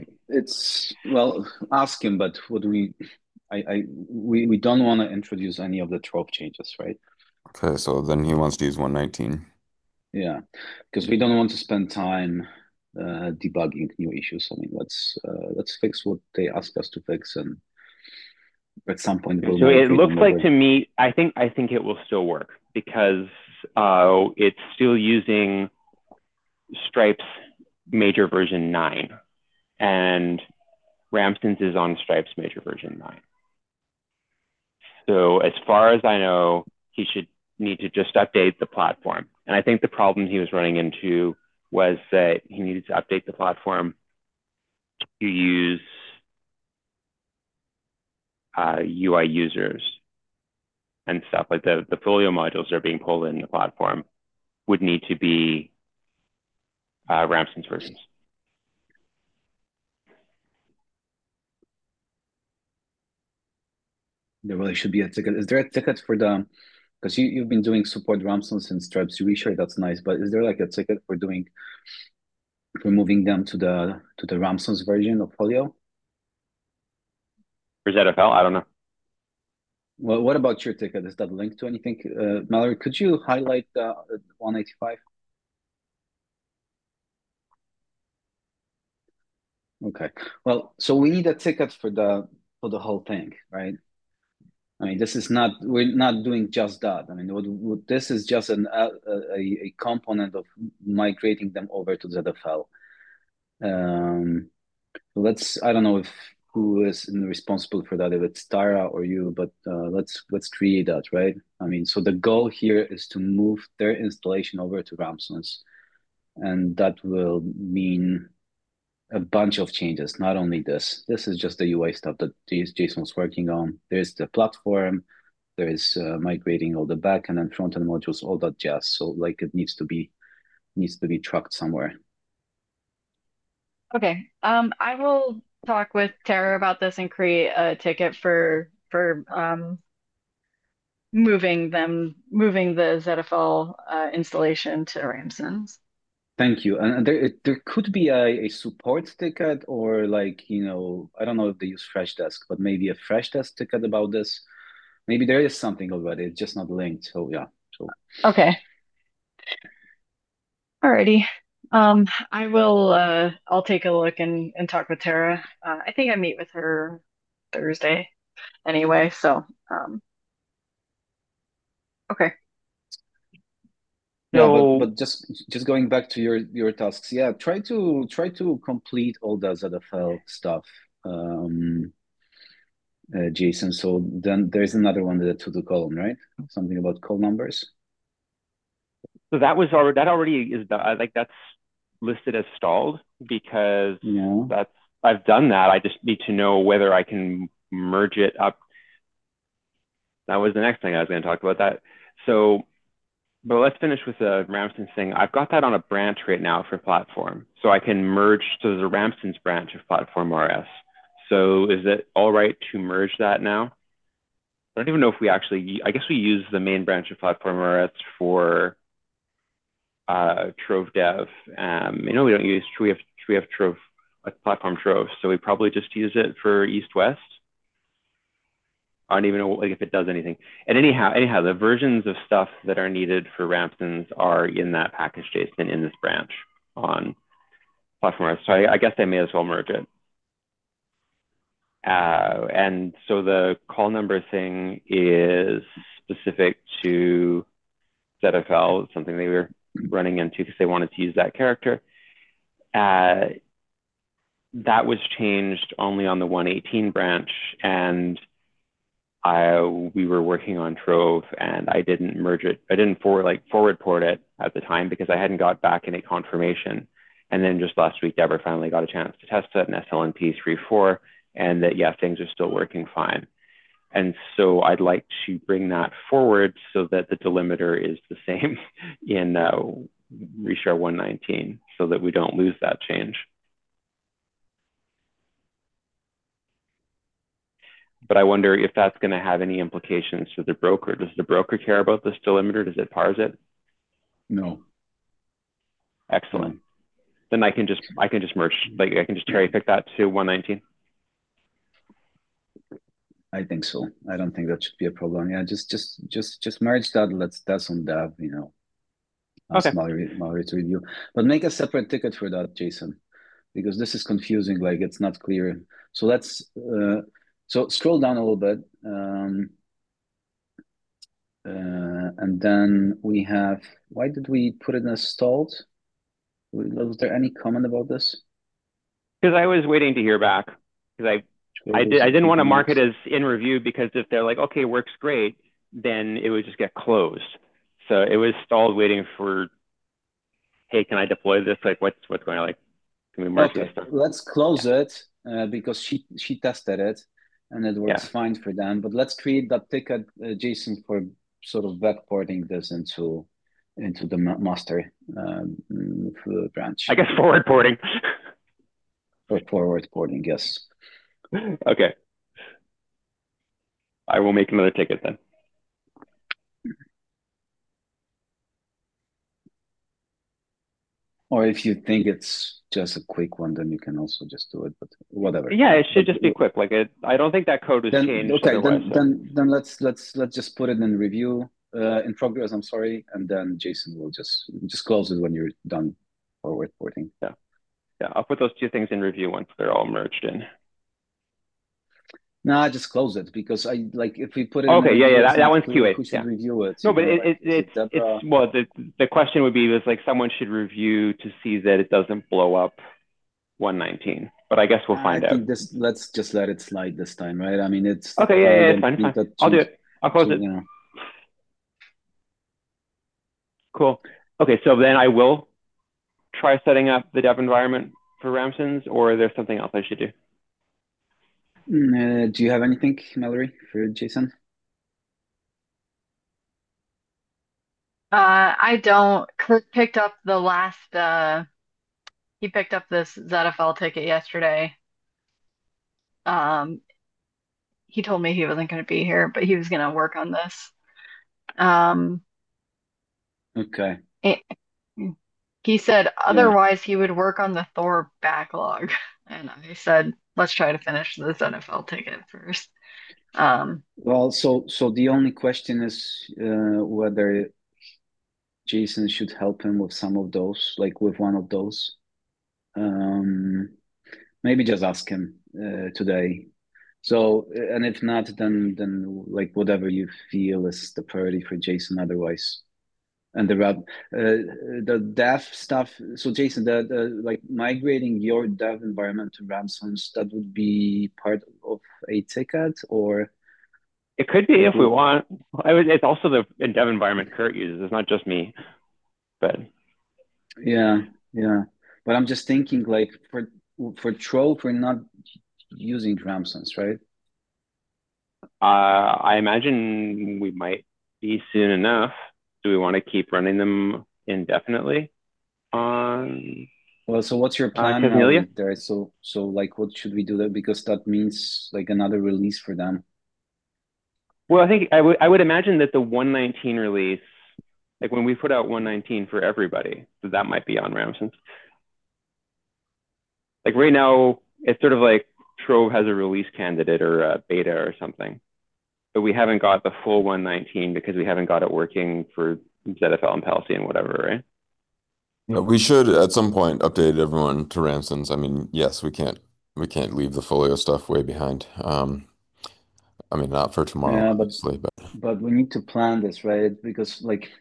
ask him, but what we don't want to introduce any of the Trove changes, right? Okay, so then he wants to use 119. Yeah, because we don't want to spend time debugging new issues. I mean, let's fix what they ask us to fix, and at some point we'll so it migrate looks them like over. to me, I think it will still work because it's still using Stripes major version 9 and Ramson's is on Stripes major version 9. So as far as I know, he should need to just update the platform. And I think the problem he was running into was that he needed to update the platform to use UI users and stuff like the Folio modules that are being pulled in the platform would need to be Ramson's versions. There really should be a ticket. Is there a ticket for the because you've been doing support Ramsons and Stripes Reshared, that's nice, but is there like a ticket for moving them to the Ramsons version of Folio? For ZFL, I don't know. Well, what about your ticket? Is that linked to anything? Mallory, could you highlight the 185? Okay. Well, so we need a ticket for the whole thing, right? I mean, we're not doing just that. I mean, this is just a component of migrating them over to ZFL. I don't know if who is responsible for that, if it's Tara or you, but let's create that, right? I mean, so the goal here is to move their installation over to Ramsons, and that will mean a bunch of changes. Not only this, this is just the UI stuff that Jason was working on. There's the platform, there is migrating all the back and then front end modules, all that jazz. So like it needs to be trucked somewhere. Okay. I will talk with Tara about this and create a ticket for moving the ZFL installation to Ramsons. Thank you. And there could be a support ticket or like, I don't know if they use Freshdesk, but maybe a Freshdesk ticket about this. Maybe there is something already. It's just not linked. So yeah. So Okay. Alrighty. I'll take a look and talk with Tara. I think I meet with her Thursday anyway, so okay. yeah, but So but just going back to your tasks, yeah, try to complete all the ZFL stuff, Jason. So then there's another one, the to-do column, right? Something about call numbers. that already is like that's listed as stalled because Yeah. that's I've done that. I just need to know whether I can merge it up. That was the next thing I was going to talk about that. So, but let's finish with the Ramsons thing. I've got that on a branch right now for platform. So I can merge to the Ramsons branch of platform RS. So is it all right to merge that now? I don't even know if I guess we use the main branch of platform RS for Trove Dev. We don't use we have Trove like platform Trove, so we probably just use it for East West. I don't even know like if it does anything. And anyhow, the versions of stuff that are needed for Ramsons are in that package JSON in this branch on platform RS. So I guess I may as well merge it. And so the call number thing is specific to ZFL, something they were running into because they wanted to use that character. That was changed only on the 118 branch, and we were working on Trove, and I didn't merge it. I didn't forward port it at the time because I hadn't got back any confirmation. And then just last week, Deborah finally got a chance to test it in SLNP 3.4, and that yeah, things are still working fine. And so I'd like to bring that forward so that the delimiter is the same in Reshare 119 so that we don't lose that change. But I wonder if that's going to have any implications to the broker. Does the broker care about this delimiter? Does it parse it? No. Excellent. No. Then I can just merge, like I can just cherry pick that to 119. I think so. I don't think that should be a problem. Yeah, just merge that. That's on dev, ask Okay. Mallory to review. But make a separate ticket for that, Jason, because this is confusing. Like it's not clear. So so scroll down a little bit, and then we have. Why did we put it as stalled? Was there any comment about this? Because I was waiting to hear back. Because I didn't want to mark it as in review because if they're like, okay, works great, then it would just get closed. So it was stalled waiting for, hey, can I deploy this? Like what's going on? Like, can we mark this stuff? Let's close it because she tested it and it works fine for them. But let's create that ticket, Jason, for sort of backporting this into the master branch. I guess forward porting. For forward porting, yes. Okay. I will make another ticket then. Or if you think it's just a quick one, then you can also just do it. But whatever. Yeah, Yeah. it But should just be quick. Like I don't think that code was then changed okay, otherwise. So then let's just put it in review, in progress. I'm sorry, and then Jason will just close it when you're done forward porting. yeah, yeah, I'll put those two things in review once they're all merged in. No, I just close it because I like if we put it in a Okay, yeah, review, yeah, it's that not one's clear QA. who should Yeah. review it. No, but Like is it it's Deborah? well, the question would be was like someone should review to see that it doesn't blow up 119. But I guess we'll I find out. think this let's just let it slide this time, right? I mean, it's Okay, yeah, we yeah, it's don't fine, need fine. that I'll do change it. I'll close to it. Cool. Okay, so then I will try setting up the dev environment for Ramsons, or there's something else I should do. Do you have anything, Mallory, for Jason? I don't. Kurt picked up the last. He picked up this ZFL ticket yesterday. Um, he told me he wasn't going to be here, but he was going to work on this. Um, Okay. it, he said Yeah. otherwise he would work on the Thor backlog, and I said let's try to finish this NFL ticket first. Well, so the only question is whether Jason should help him with some of those, like with one of those. Um, Maybe just ask him today. So, and if not, then like whatever you feel is the priority for Jason. Otherwise, and the dev stuff. So, Jason, the like migrating your dev environment to Ramsons, that would be part of a ticket, or It could be like if we want. It's also the dev environment Kurt uses. It's not just me, but yeah, yeah. But I'm just thinking, like for Trove, we're not using Ramsons, right? I imagine we might be soon enough. Do we want to keep running them indefinitely on Well, so what's your plan, Casnelia? Mallory, there? So like, what should we do there? Because that means like another release for them. Well, I think I would imagine that the 119 release, like when we put out 119 for everybody, that might be on Ramsons. Like right now, it's sort of like Trove has a release candidate or a beta or something, but we haven't got the full 119 because we haven't got it working for ZFL and Palsy and whatever, right? Yeah, we should at some point update everyone to Ramsons. I mean, yes, we can't leave the Folio stuff way behind. I mean, not for tomorrow, Yeah, obviously, but but we need to plan this, right? Because like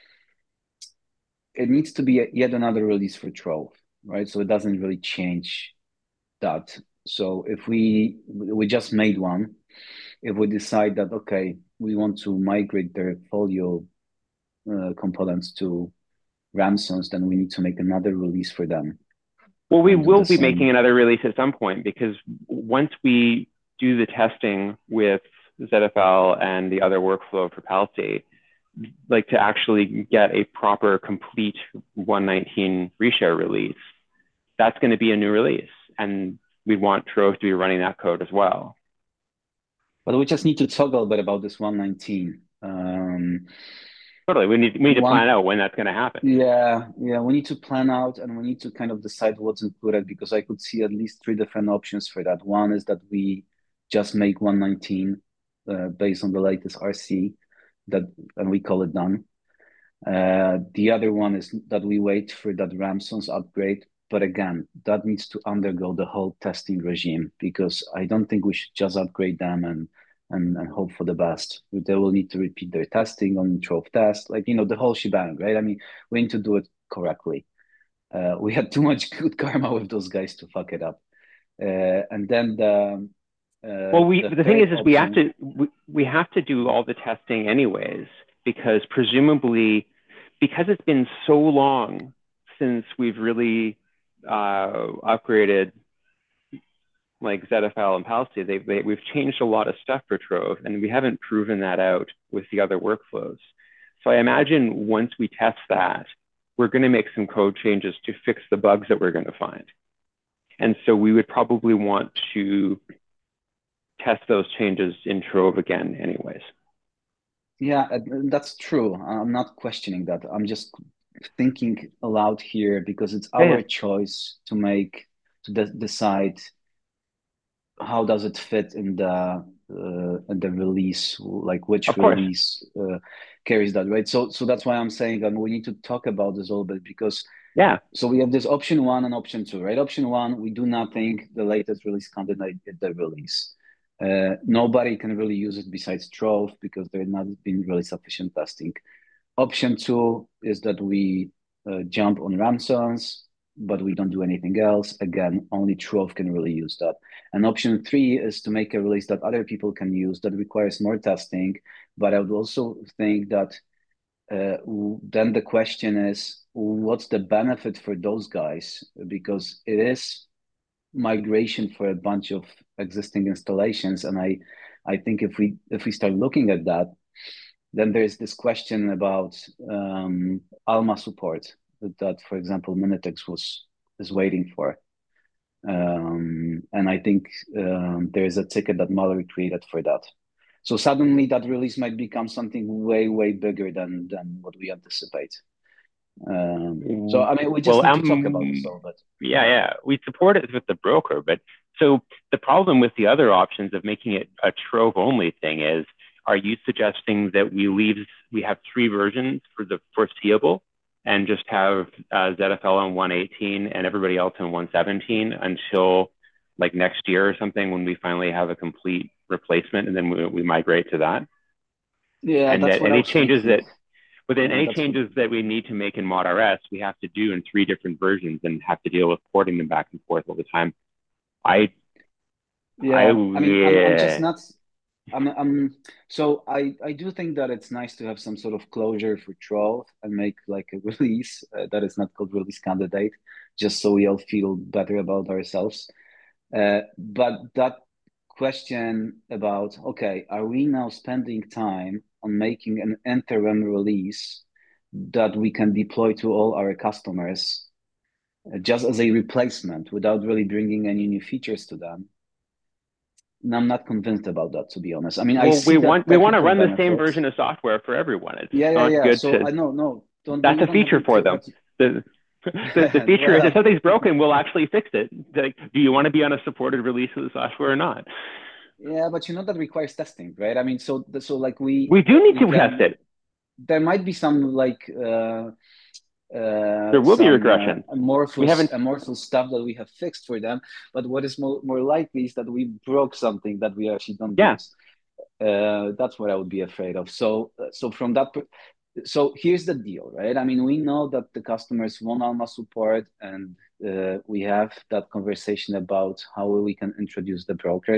it needs to be yet another release for Trove, right? So it doesn't really change that. So if we just made one, if we decide that okay, we want to migrate their Folio components to Ramsons, then we need to make another release for them Well, we and do will the be making same. another release at some point because once we do the testing with ZFL and the other workflow for Palsy, like to actually get a proper complete 119 reshare release, that's going to be a new release. And we want Trove to be running that code as well. But we just need to talk a little bit about this 119. Totally. We need to plan One, out when that's going to happen. yeah, we need to plan out and we need to kind of decide what's included because I could see at least three different options for that. One is that we just make 119 based on the latest RC that, and we call it done. The other one is that we wait for that Ramson's upgrade. But again, that needs to undergo the whole testing regime because I don't think we should just upgrade them and hope for the best. They will need to repeat their testing on Trove test, like the whole shebang, right? I mean, we need to do it correctly. We had too much good karma with those guys to fuck it up. And then Well, the the thing third is option. we have to do all the testing anyways because presumably because it's been so long since we've really upgraded like ZFL and Palsy, we've changed a lot of stuff for Trove, and we haven't proven that out with the other workflows. So I imagine once we test that, we're going to make some code changes to fix the bugs that we're going to find. And so we would probably want to test those changes in Trove again anyways. Yeah, that's true. I'm not questioning that. I'm just thinking aloud here because it's Yeah, our choice to make decide how does it fit in the release, like which of course. release carries that, right? So that's why I'm saying we need to talk about this a little bit because Yeah. so we have this option one and option two, right? Option one, we do not think the latest release candidate is the release. Nobody can really use it besides Trove because there not been really sufficient testing. Option two is that we jump on Ramsons, but we don't do anything else. Again, only Trove can really use that. And option three is to make a release that other people can use that requires more testing. But I would also think that then the question is, what's the benefit for those guys? Because it is migration for a bunch of existing installations, and I think if we start looking at that, then there's this question about Alma support that, for example, Minitex is waiting for. And I think there's a ticket that Mallory created for that. So suddenly that release might become something way, way bigger than what we anticipate. So I mean, we just Well, need to talk about this a little bit. yeah, we support it with the broker, but so the problem with the other options of making it a Trove only thing is, are you suggesting that we have three versions for the foreseeable and just have ZFL on 118 and everybody else on 117 until like next year or something when we finally have a complete replacement and then we migrate to that? Yeah, And that's that what I any was changes thinking. that within Yeah, any that's what. changes that we need to make in Mod RS, we have to do in three different versions and have to deal with porting them back and forth all the time. I, Yeah, I mean, I'm just yeah, not. So I do think that it's nice to have some sort of closure for Trove and make like a release that is not called release candidate, just so we all feel better about ourselves. But that question about, okay, are we now spending time on making an interim release that we can deploy to all our customers just as a replacement without really bringing any new features to them? And I'm not convinced about that, to be honest. I mean, I well, see that we want to technical run the same benefits. version of software for everyone. It's Yeah, yeah, not yeah. good So to. I know, no, don't That's a even feature agree for to them. what. The the feature is if Well, something's broken, we'll actually fix it. Like, do you want to be on a supported release of the software or not? yeah, but you know that requires testing, right? I mean, so like We do need we to test can. it. There might be some like There will be some regression. We haven't. amorphous stuff that we have fixed for them. But what is more likely is that we broke something that we actually don't Yeah, use. That's what I would be afraid of. So from that, so here's the deal, right? I mean, we know that the customers want Alma support, and we have that conversation about how we can introduce the broker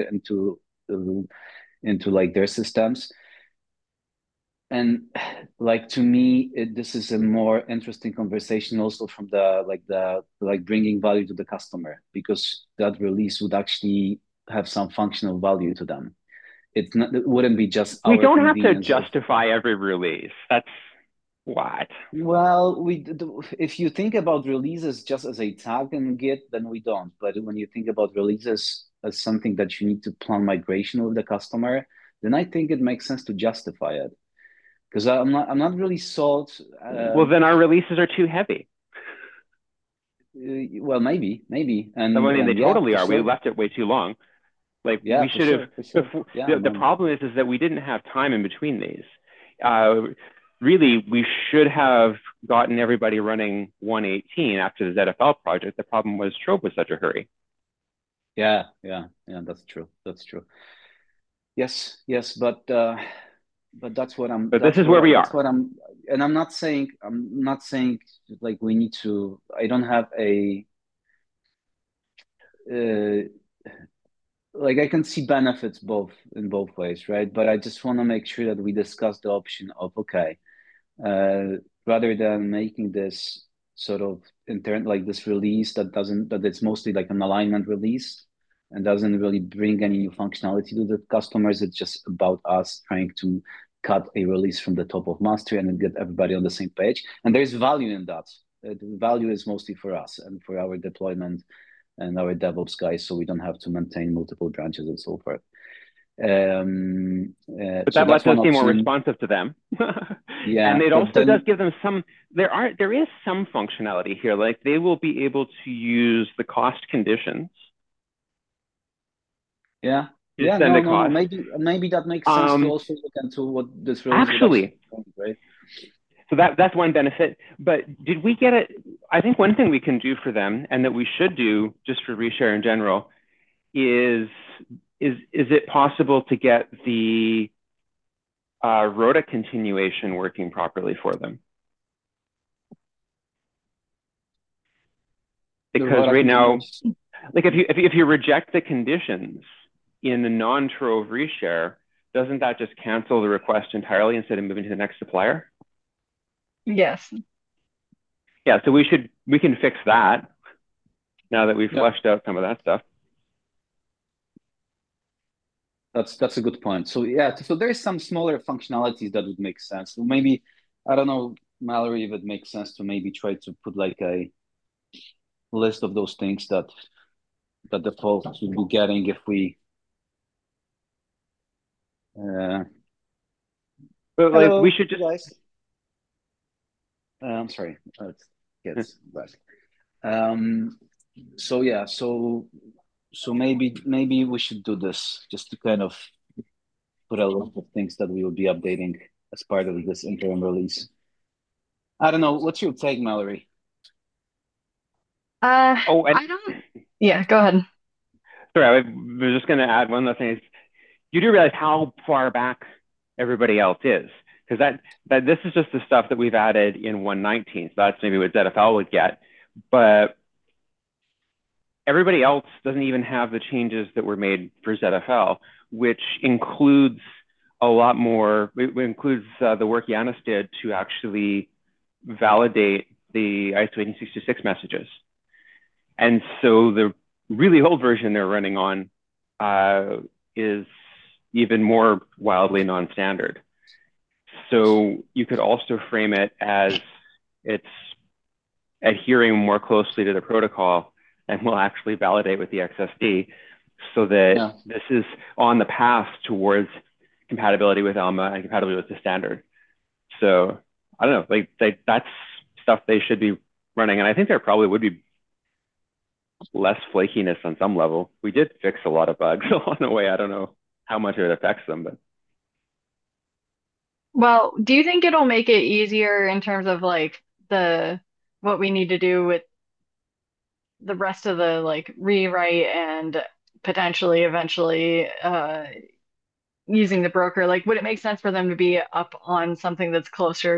into like their systems. And like to me, this is a more interesting conversation also from the like bringing value to the customer because that release would actually have some functional value to them. It wouldn't be just we our don't have to convenience of. justify every release. That's what. Well, if you think about releases just as a tag in Git, then we don't. But when you think about releases as something that you need to plan migration with the customer, then I think it makes sense to justify it because I'm not really sold. Well, then our releases are too heavy. Well, maybe, I mean, they and yeah, totally for are. We sure. left it way too long. Like Yeah, we for should have. sure, for sure. Yeah, The no. problem is that we didn't have time in between these. Uh, Really, we should have gotten everybody running 118 after the ZFL project. The problem was Trove was such a hurry. Yeah, yeah, yeah. That's true. That's true. Yes, yes, but that's what I'm. But this is where we That's are. what I'm. And I'm not saying like we need to. I don't have a. Uh, like I can see benefits both in both ways, right? But I just want to make sure that we discuss the option of okay, uh, rather than making this sort of intern like this release that it's mostly like an alignment release and doesn't really bring any new functionality to the customers. It's just about us trying to cut a release from the top of mastery and then get everybody on the same page. And there's value in that. The value is mostly for us and for our deployment and our DevOps guys, so we don't have to maintain multiple branches and so forth. But So that that's lets us one be more option. responsive to them. Yeah, And it but also does then give them there is some functionality here. Like they will be able to use the cost conditions yeah, to yeah, send no, a no, no. cost. Maybe that makes sense to Um, also look into what this release would actually actually, bring, right? so that's one benefit. But did we get it? I think one thing we can do for them, and that we should do just for reshare in general, is is it possible to get the rota continuation working properly for them? The Because ROTA right now, continuation. like if you reject the conditions in the non-Trove reshare, doesn't that just cancel the request entirely instead of moving to the next supplier? Yes. Yeah, so we can fix that now that we've Yeah, fleshed out some of that stuff. that's a good point. So yeah, so there's some smaller functionalities that would make sense. So maybe I don't know, Mallory, if it makes sense to maybe try to put like a list of those things that the folks will be getting if we. Uh, But like we Hello, should you just guys. I'm sorry, kids back. Um, so yeah, so maybe we should do this just to kind of put a lot of things that we will be updating as part of this interim release. I don't know. What's your take, Mallory? oh and I don't. Yeah, go ahead. sorry, I was just going to add one last thing. You do realize how far back everybody else is, because that this is just the stuff that we've added in 119. So that's maybe what ZFL would get, but everybody else doesn't even have the changes that were made for ZFL, which includes a lot more. It includes the work Yanis did to actually validate the ISO 1866 messages. And so the really old version they're running on is even more wildly non-standard. So you could also frame it as it's adhering more closely to the protocol and will actually validate with the XSD so that Yeah, this is on the path towards compatibility with ELMA and compatibility with the standard. So I don't know, like that's stuff they should be running. And I think there probably would be less flakiness on some level. We did fix a lot of bugs along the way. I don't know how much it affects them, but Well, do you think it'll make it easier in terms of like the what we need to do with the rest of the like rewrite and potentially eventually using the broker? Like, would it make sense for them to be up on something that's closer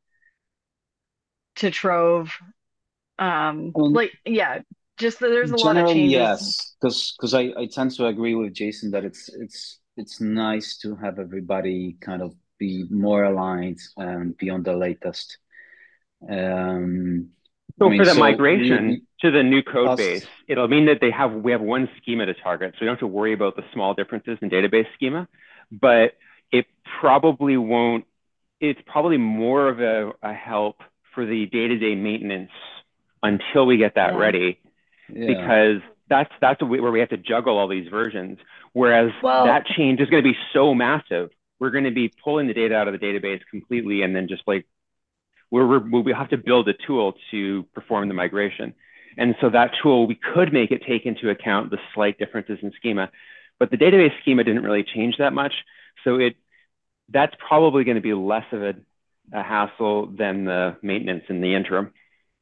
to Trove? I mean, Like, yeah, just that there's a lot of generally changes. yes, because I tend to agree with Jason that it's nice to have everybody kind of be more aligned and be on the latest. Um, I so mean, for the so migration to the new code base, us, it'll mean that we have one schema to target. So we don't have to worry about the small differences in database schema, but it probably won't, it's probably more of a help for the day-to-day maintenance until we get that Yeah. ready, yeah, because that's where we have to juggle all these versions. Whereas Well, that change is going to be so massive, we're going to be pulling the data out of the database completely, and then just like we have to build a tool to perform the migration. And so that tool, we could make it take into account the slight differences in schema, but the database schema didn't really change that much. So that's probably going to be less of a hassle than the maintenance in the interim.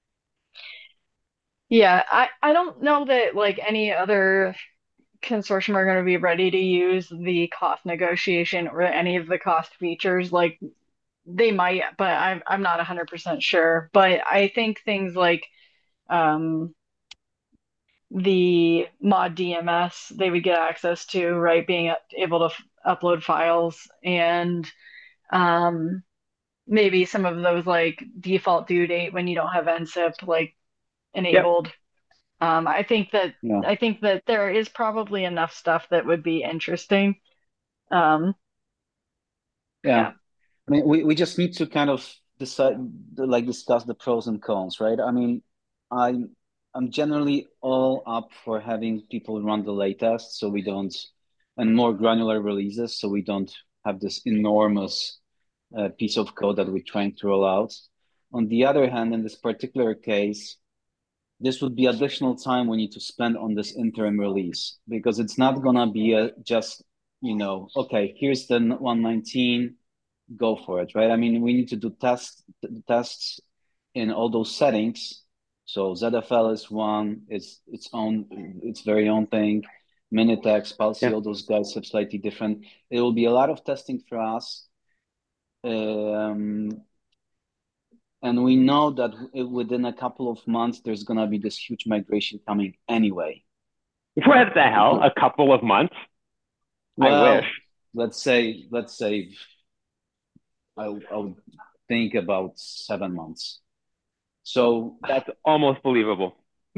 yeah, I don't know that like any other consortium are going to be ready to use the cost negotiation or any of the cost features. Like they might, but I'm not 100% sure. But I think things like um, the mod DMS they would get access to, right? Being able to upload files and um, maybe some of those like default due date when you don't have NSIP like Yep. enabled. yeah, I think that there is probably enough stuff that would be interesting. Um, yeah. yeah. I mean, we just need to kind of decide, like discuss the pros and cons, right? I mean, I'm generally all up for having people run the latest, so we don't and more granular releases, so we don't have this enormous piece of code that we're trying to roll out. On the other hand, in this particular case, this would be additional time we need to spend on this interim release because it's not gonna be just, okay, here's the 119, go for it, right? I mean, we need to do tests in all those settings. So ZFL is one, its very own thing. Minitex, Palsy, Yeah. all those guys have slightly different. It will be a lot of testing for us. And we know that within a couple of months, there's going to be this huge migration coming anyway. What the hell? A couple of months? I wish. Well, let's say I'll think about 7 months. So That's almost believable,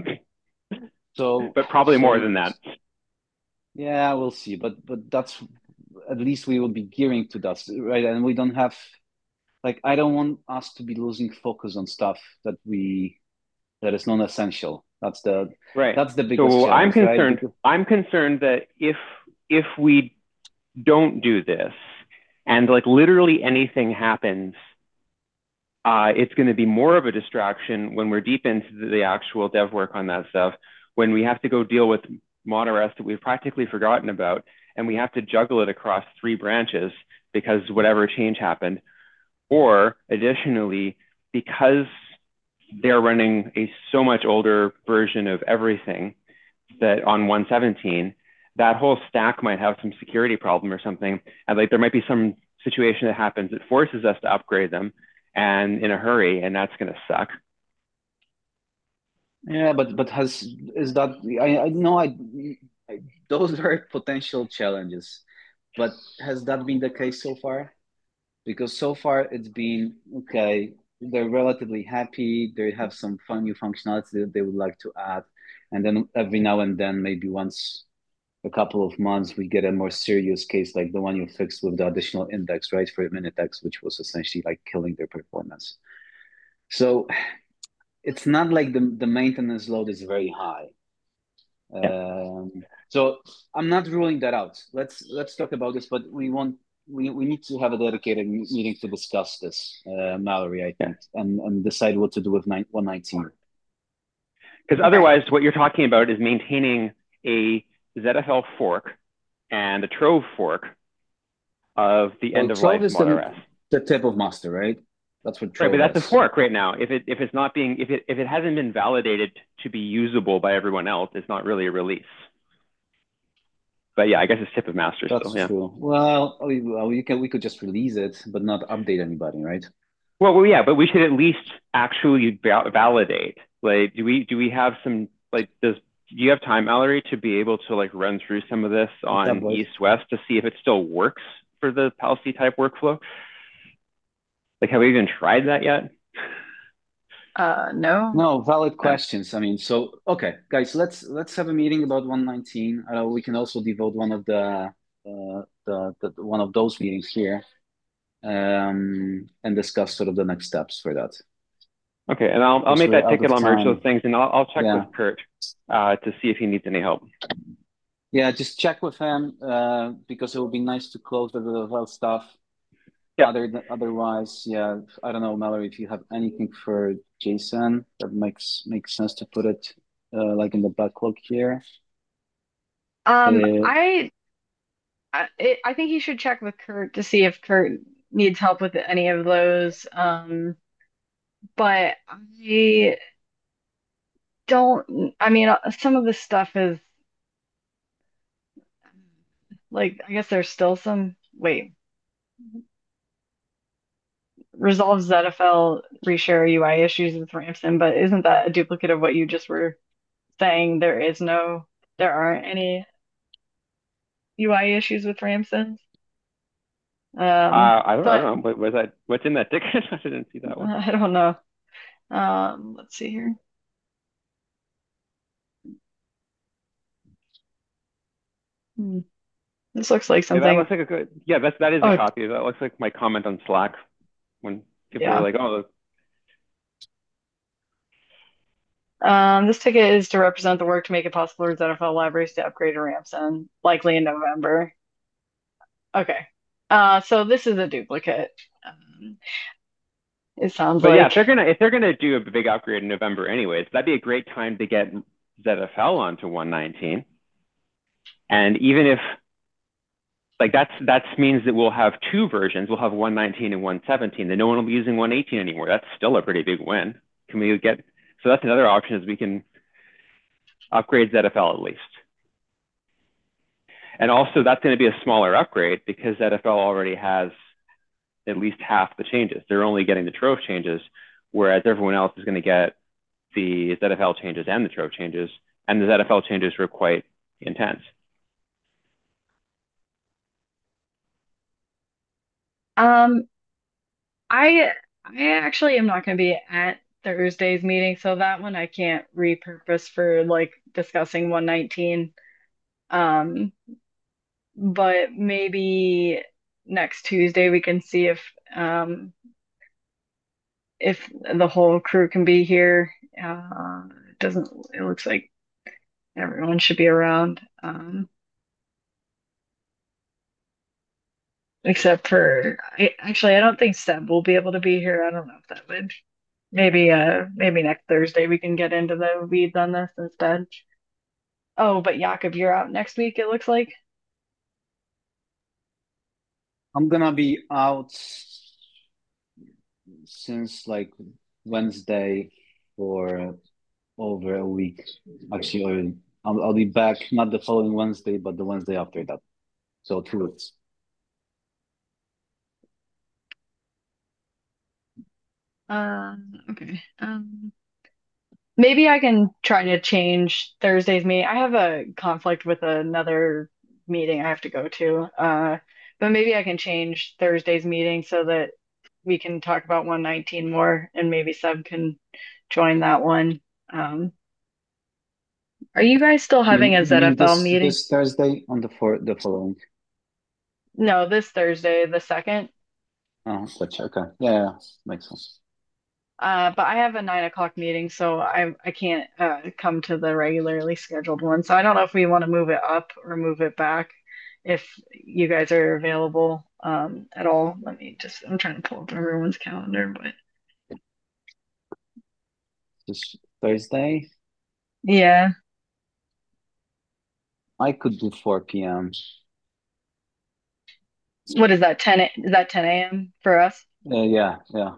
so but probably more than that. Yeah, we'll see. But that's at least we will be gearing to that, right? And we don't have I don't want us to be losing focus on stuff that is non-essential. Right. That's the biggest So challenge, right? I'm concerned that if we don't do this and like literally anything happens, it's going to be more of a distraction when we're deep into the actual dev work on that stuff, when we have to go deal with Monterest that we've practically forgotten about, and we have to juggle it across 3 branches because whatever change happened. Or additionally, because they're running a so much older version of everything that on 117, that whole stack might have some security problem or something. And like there might be some situation that happens that forces us to upgrade them and in a hurry, and that's going to suck. Yeah, but is that I know those are potential challenges, but has that been the case so far? Because so far it's been okay. They're relatively happy. They have some fun new functionality that they would like to add, and then every now and then, maybe once a couple of months, we get a more serious case like the one you fixed with the additional index, right, for Minitex, which was essentially like killing their performance. So it's not like the maintenance load is very high. Yeah. So I'm not ruling that out. Let's talk about this, but we need to have a dedicated meeting to discuss this, Mallory, I think, and decide what to do with 119. Because otherwise, what you're talking about is maintaining a ZFL fork and a Trove fork of the end of life Monterest. The tip of master, right? That's what Trove right, but that's is. a fork right now. If it's not being if it hasn't been validated to be usable by everyone else, it's not really a release. But yeah, I guess it's tip of master That's still. Yeah. true. Well, we could just release it, but not update anybody, right? Well, yeah, but we should at least actually validate. Like, do we have some like do you have time, Mallory, to be able to like run through some of this on east-west to see if it still works for the Palsy type workflow? Like, have we even tried that yet? No. No, valid questions. I mean, so okay, guys, let's have a meeting about 119. We can also devote one of the one of those meetings here, and discuss sort of the next steps for that. Okay, and I'll make that ticket. I'll merge those things, and I'll check with Kurt to see if he needs any help. Yeah, just check with him because it would be nice to close the well stuff. Yeah. Otherwise, yeah, I don't know, Mallory, if you have anything for Jason that makes sense to put it like in the backlog here. I think you should check with Kurt to see if Kurt needs help with any of those. But I don't. I mean, some of the stuff is like I guess there's still some. Wait. Resolve ZFL reshare UI issues with Ramson, but isn't that a duplicate of what you just were saying? There aren't any UI issues with Ramson. I don't know. What's in that ticket? I didn't see that one. I don't know. Let's see here. This looks like something. Yeah, that looks like a good. Yeah, that is a copy. That looks like my comment on Slack when people were like, "Oh." This ticket is to represent the work to make it possible for ZFL libraries to upgrade to Ramson, likely in November. Okay. So this is a duplicate. Um, it sounds But yeah, like. if they're gonna do a big upgrade in November anyways, that'd be a great time to get ZFL onto 119. And even if like that means that we'll have two versions. We'll have 119 and 117. Then no one will be using 118 anymore. That's still a pretty big win. Can we get so that's another option is we can upgrade ZFL at least. And also that's going to be a smaller upgrade because ZFL already has at least half the changes. They're only getting the Trove changes, whereas everyone else is going to get the ZFL changes and the Trove changes. And the ZFL changes were quite intense. Um, I actually am not going to be at Thursday's meeting, so that one I can't repurpose for like discussing 119. Um, but maybe next Tuesday we can see if the whole crew can be here. It doesn't it looks like everyone should be around. Except for I don't think Seb will be able to be here. I don't know if that would maybe next Thursday we can get into the weeds on this instead. Oh, but Jakob, you're out next week, it looks like. I'm gonna be out since like Wednesday for over a week. Actually, I'll be back not the following Wednesday, but the Wednesday after that. So 2 weeks. Okay. Maybe I can try to change Thursday's meeting. I have a conflict with another meeting I have to go to. But maybe I can change Thursday's meeting so that we can talk about 119 more and maybe Seb can join that one. Um, are you guys still having a You mean ZFL meeting? this Thursday on the following? No, this Thursday, the second. Oh, gotcha. Okay. Yeah, makes sense. But I have a 9 o'clock meeting, so I can't come to the regularly scheduled one. So I don't know if we want to move it up or move it back if you guys are available at all. I'm trying to pull up everyone's calendar, but This Thursday, yeah. I could do 4 p.m. What is that, 10? Is that 10 a.m. for us? Yeah, yeah.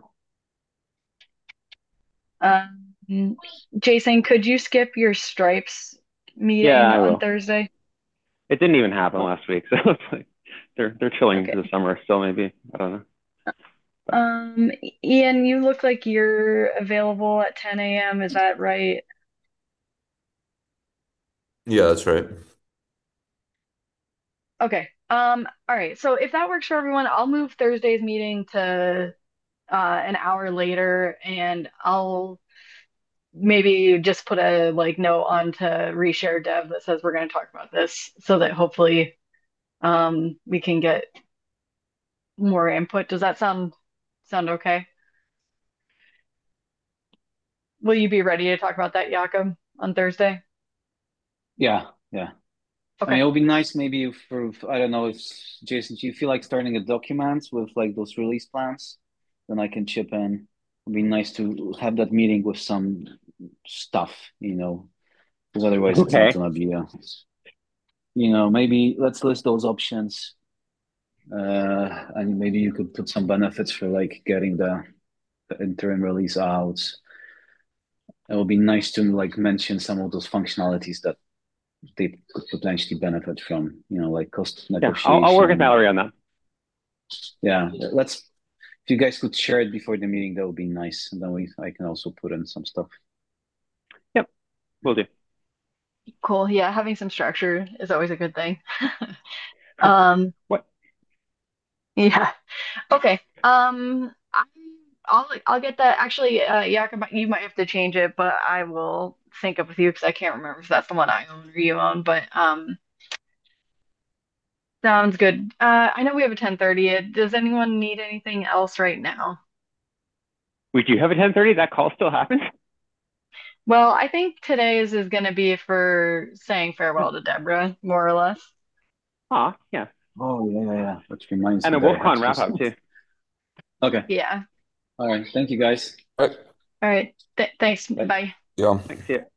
Um, Jason, could you skip your Stripes Yeah, meeting I on will. Thursday? It didn't even happen Oh, last week, so it's like they're chilling to the okay. summer still. Maybe I don't know. But Ian, you look like you're available at 10 a.m. Is that right? Yeah, that's right. Okay. All right. So if that works for everyone, I'll move Thursday's meeting to an hour later, and I'll maybe just put a like note on to reshare dev that says we're going to talk about this so that hopefully we can get more input. Does that sound okay? Will you be ready to talk about that, Jakob, on Thursday? Yeah, yeah. I mean, Okay. it would be nice maybe for I don't know if Jason, do you feel like starting a document with like those release plans? Then I can chip in. It'd be nice to have that meeting with some stuff, because otherwise it's not okay, gonna be maybe let's list those options. And maybe you could put some benefits for like getting the interim release out. It would be nice to like mention some of those functionalities that they could potentially benefit from, like cost yeah, I'll work with negotiation. Mallory on that. Yeah, if you guys could share it before the meeting, that would be nice. And then I can also put in some stuff. Yep, we'll do. Cool. Yeah, having some structure is always a good thing. Um, What? yeah. Okay. I'll get that. Actually, Jakob, you might have to change it, but I will sync up with you because I can't remember if that's the one I own or you own. But sounds good. I know we have a 10:30. Does anyone need anything else right now? Wait, do you have a 10:30? That call still happens? Well, I think today's is going to be for saying farewell to Deborah, more or less. Ah, yeah. Oh, yeah, yeah, yeah. Which reminds And me a that I have WolfCon to do wrap up something. too. Okay. Yeah. All right. Thank you, guys. Right. All right. Thanks. Bye. Bye. Yeah. Thanks. See ya.